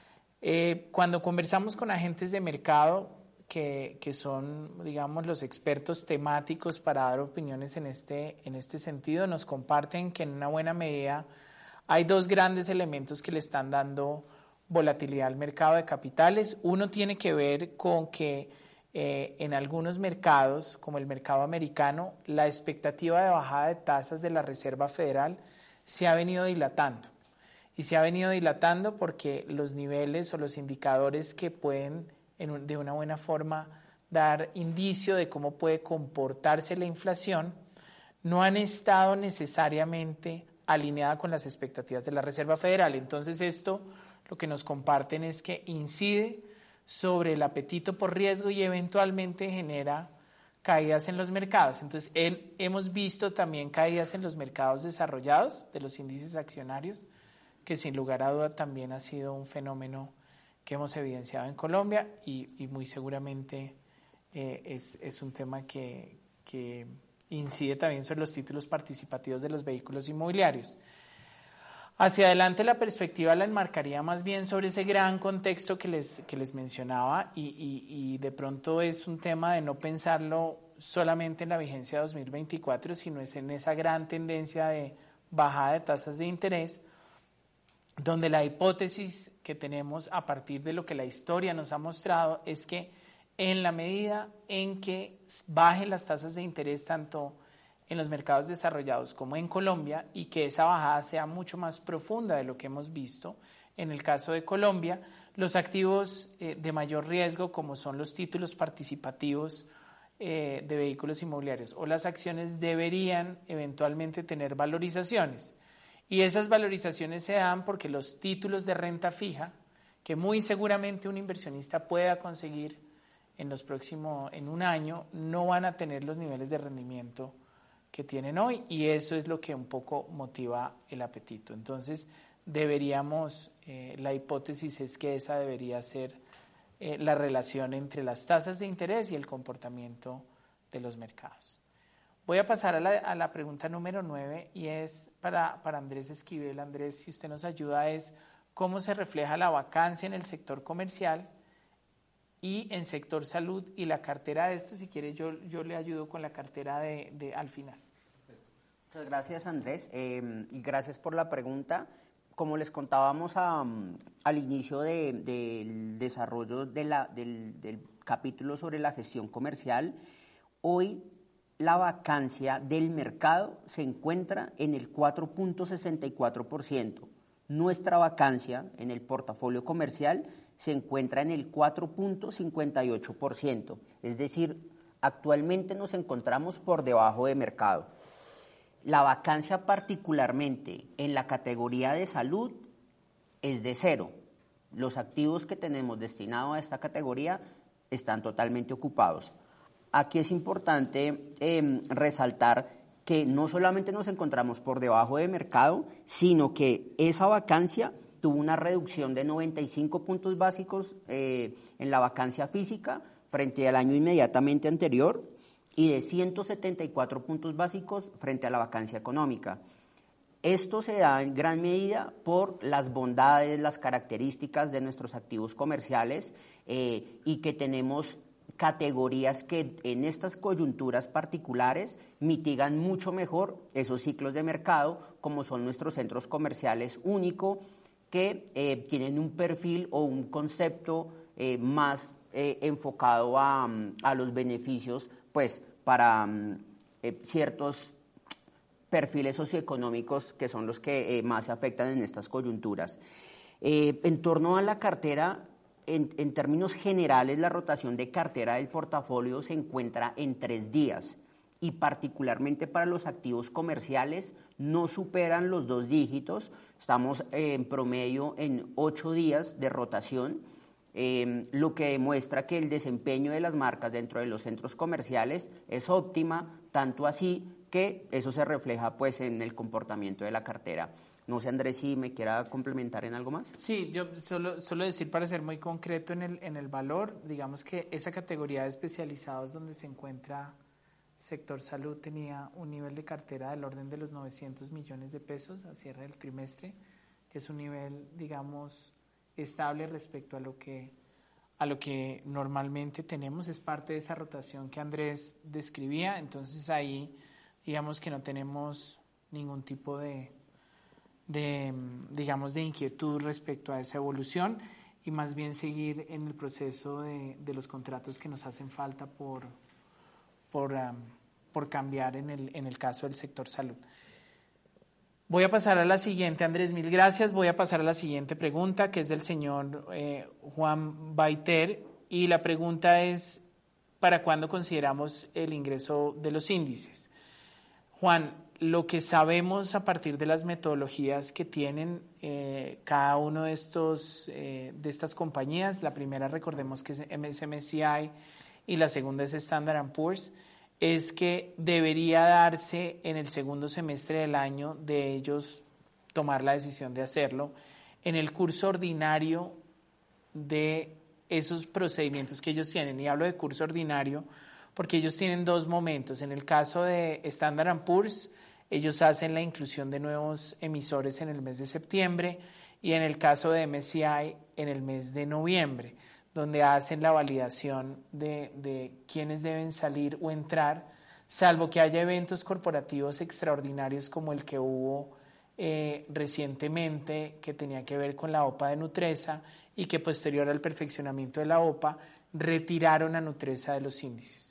Cuando conversamos con agentes de mercado que son, digamos, los expertos temáticos para dar opiniones en este sentido, nos comparten que en una buena medida hay dos grandes elementos que le están dando volatilidad al mercado de capitales. Uno tiene que ver con que en algunos mercados, como el mercado americano, la expectativa de bajada de tasas de la Reserva Federal se ha venido dilatando. Y se ha venido dilatando porque los niveles o los indicadores que pueden de una buena forma dar indicio de cómo puede comportarse la inflación no han estado necesariamente alineadas con las expectativas de la Reserva Federal. Entonces esto lo que nos comparten es que incide sobre el apetito por riesgo y eventualmente genera caídas en los mercados. Entonces hemos visto también caídas en los mercados desarrollados de los índices accionarios, que sin lugar a duda también ha sido un fenómeno que hemos evidenciado en Colombia y muy seguramente es un tema que incide también sobre los títulos participativos de los vehículos inmobiliarios. Hacia adelante la perspectiva la enmarcaría más bien sobre ese gran contexto que les mencionaba y de pronto es un tema de no pensarlo solamente en la vigencia de 2024, sino es en esa gran tendencia de bajada de tasas de interés, donde la hipótesis que tenemos a partir de lo que la historia nos ha mostrado es que en la medida en que bajen las tasas de interés tanto en los mercados desarrollados como en Colombia y que esa bajada sea mucho más profunda de lo que hemos visto. En el caso de Colombia, los activos de mayor riesgo, como son los títulos participativos de vehículos inmobiliarios o las acciones, deberían eventualmente tener valorizaciones. Y esas valorizaciones se dan porque los títulos de renta fija, que muy seguramente un inversionista pueda conseguir en un año, no van a tener los niveles de rendimiento que tienen hoy y eso es lo que un poco motiva el apetito. Entonces la hipótesis es que esa debería ser la relación entre las tasas de interés y el comportamiento de los mercados. Voy a pasar a la pregunta número 9 y es para Andrés Esquivel. Andrés, si usted nos ayuda, es cómo se refleja la vacancia en el sector comercial y en sector salud y la cartera de esto. Si quiere yo le ayudo con la cartera de al final. Muchas gracias, Andrés, y gracias por la pregunta. Como les contábamos al inicio del desarrollo del capítulo sobre la gestión comercial, hoy la vacancia del mercado se encuentra en el 4.64%. Nuestra vacancia en el portafolio comercial se encuentra en el 4.58%. Es decir, actualmente nos encontramos por debajo de mercado. La vacancia particularmente en la categoría de salud es de 0. Los activos que tenemos destinados a esta categoría están totalmente ocupados. Aquí es importante resaltar que no solamente nos encontramos por debajo de mercado, sino que esa vacancia tuvo una reducción de 95 puntos básicos en la vacancia física frente al año inmediatamente anterior y de 174 puntos básicos frente a la vacancia económica. Esto se da en gran medida por las bondades, las características de nuestros activos comerciales y que tenemos categorías que en estas coyunturas particulares mitigan mucho mejor esos ciclos de mercado, como son nuestros centros comerciales único, que tienen un perfil o un concepto más enfocado a los beneficios, pues para ciertos perfiles socioeconómicos que son los que más se afectan en estas coyunturas. En torno a la cartera, en términos generales, la rotación de cartera del portafolio se encuentra en 3 días y particularmente para los activos comerciales no superan los 2 dígitos, estamos en promedio en 8 días de rotación, lo que demuestra que el desempeño de las marcas dentro de los centros comerciales es óptima, tanto así que eso se refleja pues en el comportamiento de la cartera. No sé, Andrés, si me quiera complementar en algo más. Sí, yo solo decir, para ser muy concreto en el valor, digamos que esa categoría de especializados donde se encuentra sector salud tenía un nivel de cartera del orden de los 900 millones de pesos a cierre del trimestre, que es un nivel, digamos, estable respecto a lo que normalmente tenemos. Es parte de esa rotación que Andrés describía, entonces ahí digamos que no tenemos ningún tipo de inquietud respecto a esa evolución y más bien seguir en el proceso de los contratos que nos hacen falta por cambiar en el caso del sector salud. Voy a pasar a la siguiente, Andrés, mil gracias. Voy a pasar a la siguiente pregunta, que es del señor Juan Baiter, y la pregunta es: ¿para cuándo consideramos el ingreso de los índices? Juan, lo que sabemos a partir de las metodologías que tienen cada uno de estas compañías, la primera recordemos que es MSCI y la segunda es Standard & Poor's, es que debería darse en el segundo semestre del año de ellos tomar la decisión de hacerlo en el curso ordinario de esos procedimientos que ellos tienen. Y hablo de curso ordinario porque ellos tienen 2 momentos. En el caso de Standard & Poor's, ellos hacen la inclusión de nuevos emisores en el mes de septiembre y en el caso de MSCI en el mes de noviembre, donde hacen la validación de quiénes deben salir o entrar, salvo que haya eventos corporativos extraordinarios como el que hubo recientemente, que tenía que ver con la OPA de Nutresa y que posterior al perfeccionamiento de la OPA retiraron a Nutresa de los índices.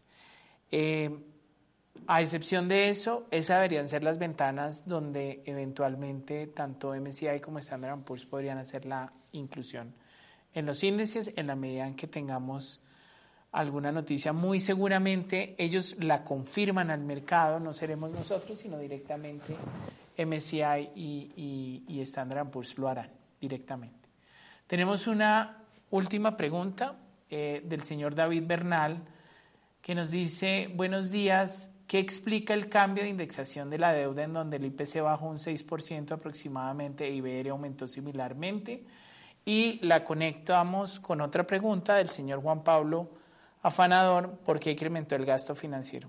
A excepción de eso, esas deberían ser las ventanas donde eventualmente tanto MSCI como Standard & Poor's podrían hacer la inclusión en los índices en la medida en que tengamos alguna noticia. Muy seguramente ellos la confirman al mercado, no seremos nosotros, sino directamente MSCI y Standard & Poor's lo harán directamente. Tenemos una última pregunta del señor David Bernal, que nos dice: buenos días, ¿qué explica el cambio de indexación de la deuda en donde el IPC bajó un 6% aproximadamente e IBR aumentó similarmente? Y la conectamos con otra pregunta del señor Juan Pablo Afanador: ¿por qué incrementó el gasto financiero?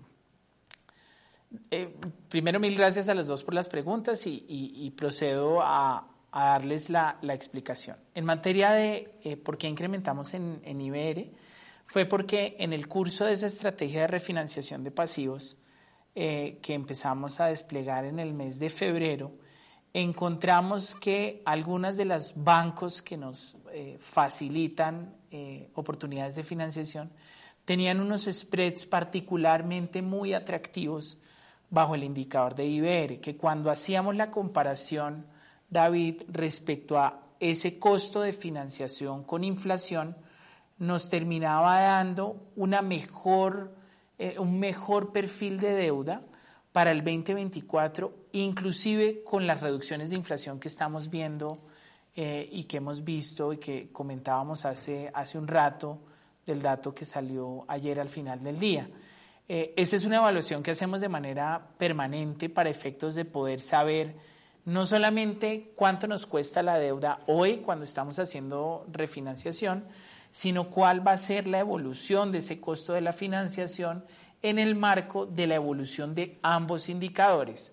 Primero, mil gracias a los dos por las preguntas y procedo a darles la explicación. En materia de por qué incrementamos en IBR, fue porque en el curso de esa estrategia de refinanciación de pasivos que empezamos a desplegar en el mes de febrero, encontramos que algunas de los bancos que nos facilitan oportunidades de financiación tenían unos spreads particularmente muy atractivos bajo el indicador de IBR, que cuando hacíamos la comparación, David, respecto a ese costo de financiación con inflación, nos terminaba dando un mejor perfil de deuda para el 2024, inclusive con las reducciones de inflación que estamos viendo y que hemos visto y que comentábamos hace un rato del dato que salió ayer al final del día. Esa es una evaluación que hacemos de manera permanente para efectos de poder saber no solamente cuánto nos cuesta la deuda hoy cuando estamos haciendo refinanciación, sino cuál va a ser la evolución de ese costo de la financiación en el marco de la evolución de ambos indicadores,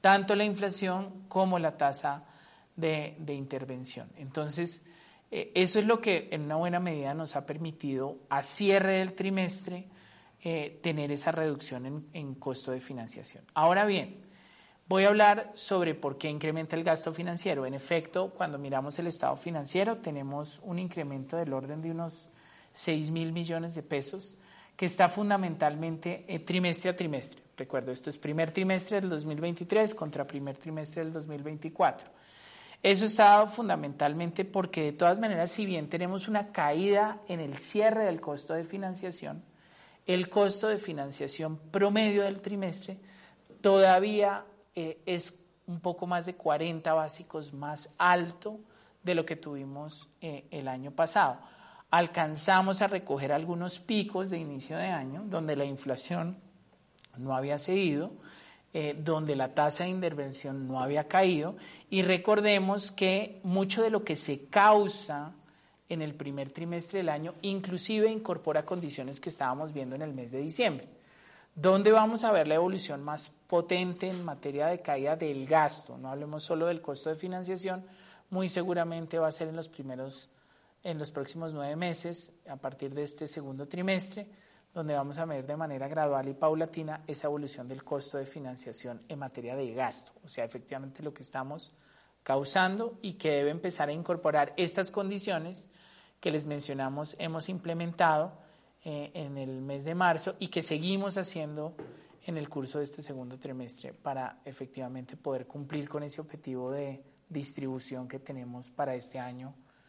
tanto la inflación como la tasa de intervención. Entonces, eso es lo que en una buena medida nos ha permitido a cierre del trimestre tener esa reducción en costo de financiación. Ahora bien, voy a hablar sobre por qué incrementa el gasto financiero. En efecto, cuando miramos el estado financiero, tenemos un incremento del orden de unos 6.000 millones de pesos, que está fundamentalmente trimestre a trimestre. Recuerdo, esto es primer trimestre del 2023 contra primer trimestre del 2024. Eso está dado fundamentalmente porque, de todas maneras, si bien tenemos una caída en el cierre del costo de financiación, el costo de financiación promedio del trimestre todavía es un poco más de 40 básicos más alto de lo que tuvimos el año pasado. Alcanzamos a recoger algunos picos de inicio de año donde la inflación no había cedido, donde la tasa de intervención no había caído, y recordemos que mucho de lo que se causa en el primer trimestre del año inclusive incorpora condiciones que estábamos viendo en el mes de diciembre. ¿Dónde vamos a ver la evolución más potente en materia de caída del gasto? No hablemos solo del costo de financiación, muy seguramente va a ser en los próximos 9 meses, a partir de este segundo trimestre, donde vamos a ver de manera gradual y paulatina esa evolución del costo de financiación en materia de gasto, o sea, efectivamente lo que estamos causando y que debe empezar a incorporar estas condiciones que les mencionamos, hemos implementado en el mes de marzo y que seguimos haciendo en el curso de este segundo trimestre para efectivamente poder cumplir con ese objetivo de distribución que tenemos para este año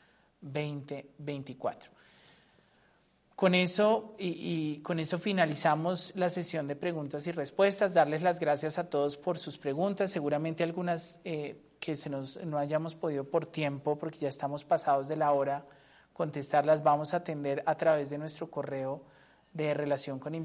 2024. Con eso con eso finalizamos la sesión de preguntas y respuestas. Darles las gracias a todos por sus preguntas. Seguramente algunas que no hayamos podido por tiempo, porque ya estamos pasados de la hora, contestarlas vamos a atender a través de nuestro correo de relación con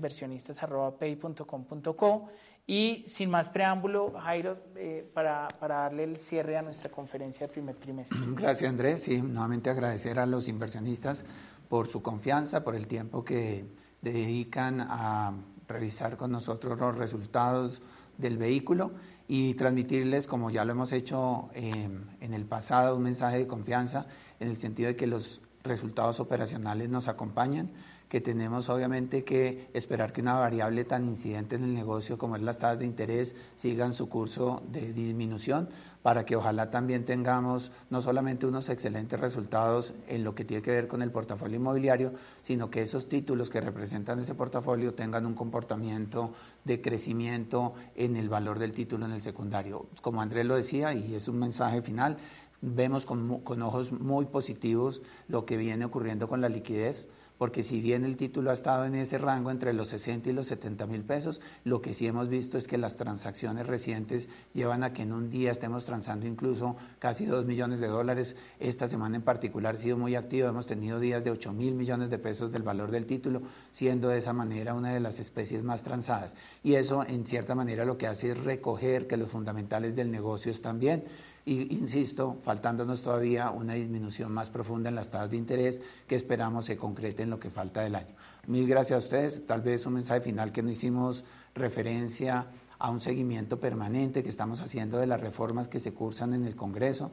inversionistas@pay.com.co. Y sin más preámbulo, Jairo, para darle el cierre a nuestra conferencia de primer trimestre. Gracias, Andrés. Sí, nuevamente agradecer a los inversionistas por su confianza, por el tiempo que dedican a revisar con nosotros los resultados del vehículo y transmitirles, como ya lo hemos hecho en el pasado, un mensaje de confianza en el sentido de que los resultados operacionales nos acompañan, que tenemos obviamente que esperar que una variable tan incidente en el negocio como es las tasas de interés sigan su curso de disminución, para que ojalá también tengamos no solamente unos excelentes resultados en lo que tiene que ver con el portafolio inmobiliario, sino que esos títulos que representan ese portafolio tengan un comportamiento de crecimiento en el valor del título en el secundario. Como Andrés lo decía, y es un mensaje final, vemos con ojos muy positivos lo que viene ocurriendo con la liquidez, porque si bien el título ha estado en ese rango entre los 60 y los 70 mil pesos, lo que sí hemos visto es que las transacciones recientes llevan a que en un día estemos transando incluso casi 2 millones de dólares. Esta semana en particular ha sido muy activa, hemos tenido días de 8.000 millones de pesos del valor del título, siendo de esa manera una de las especies más transadas. Y eso en cierta manera lo que hace es recoger que los fundamentales del negocio están bien. Y insisto, faltándonos todavía una disminución más profunda en las tasas de interés que esperamos se concrete en lo que falta del año. Mil gracias a ustedes. Tal vez un mensaje final, que no hicimos referencia a un seguimiento permanente que estamos haciendo de las reformas que se cursan en el Congreso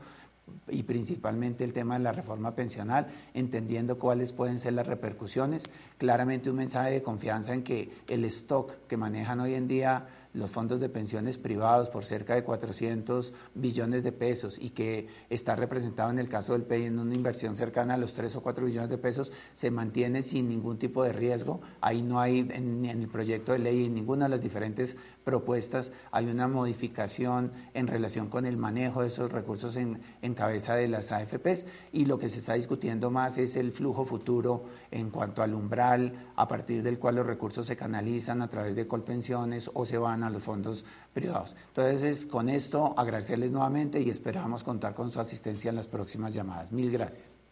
y principalmente el tema de la reforma pensional, entendiendo cuáles pueden ser las repercusiones. Claramente un mensaje de confianza en que el stock que manejan hoy en día los fondos de pensiones privados por cerca de 400 billones de pesos y que está representado en el caso del PEI en una inversión cercana a los 3 o 4 billones de pesos, se mantiene sin ningún tipo de riesgo. Ahí no hay, ni en el proyecto de ley, en ninguna de las diferentes propuestas, hay una modificación en relación con el manejo de esos recursos en cabeza de las AFPs, y lo que se está discutiendo más es el flujo futuro en cuanto al umbral a partir del cual los recursos se canalizan a través de Colpensiones o se van a los fondos privados. Entonces, con esto agradecerles nuevamente y esperamos contar con su asistencia en las próximas llamadas. Mil gracias.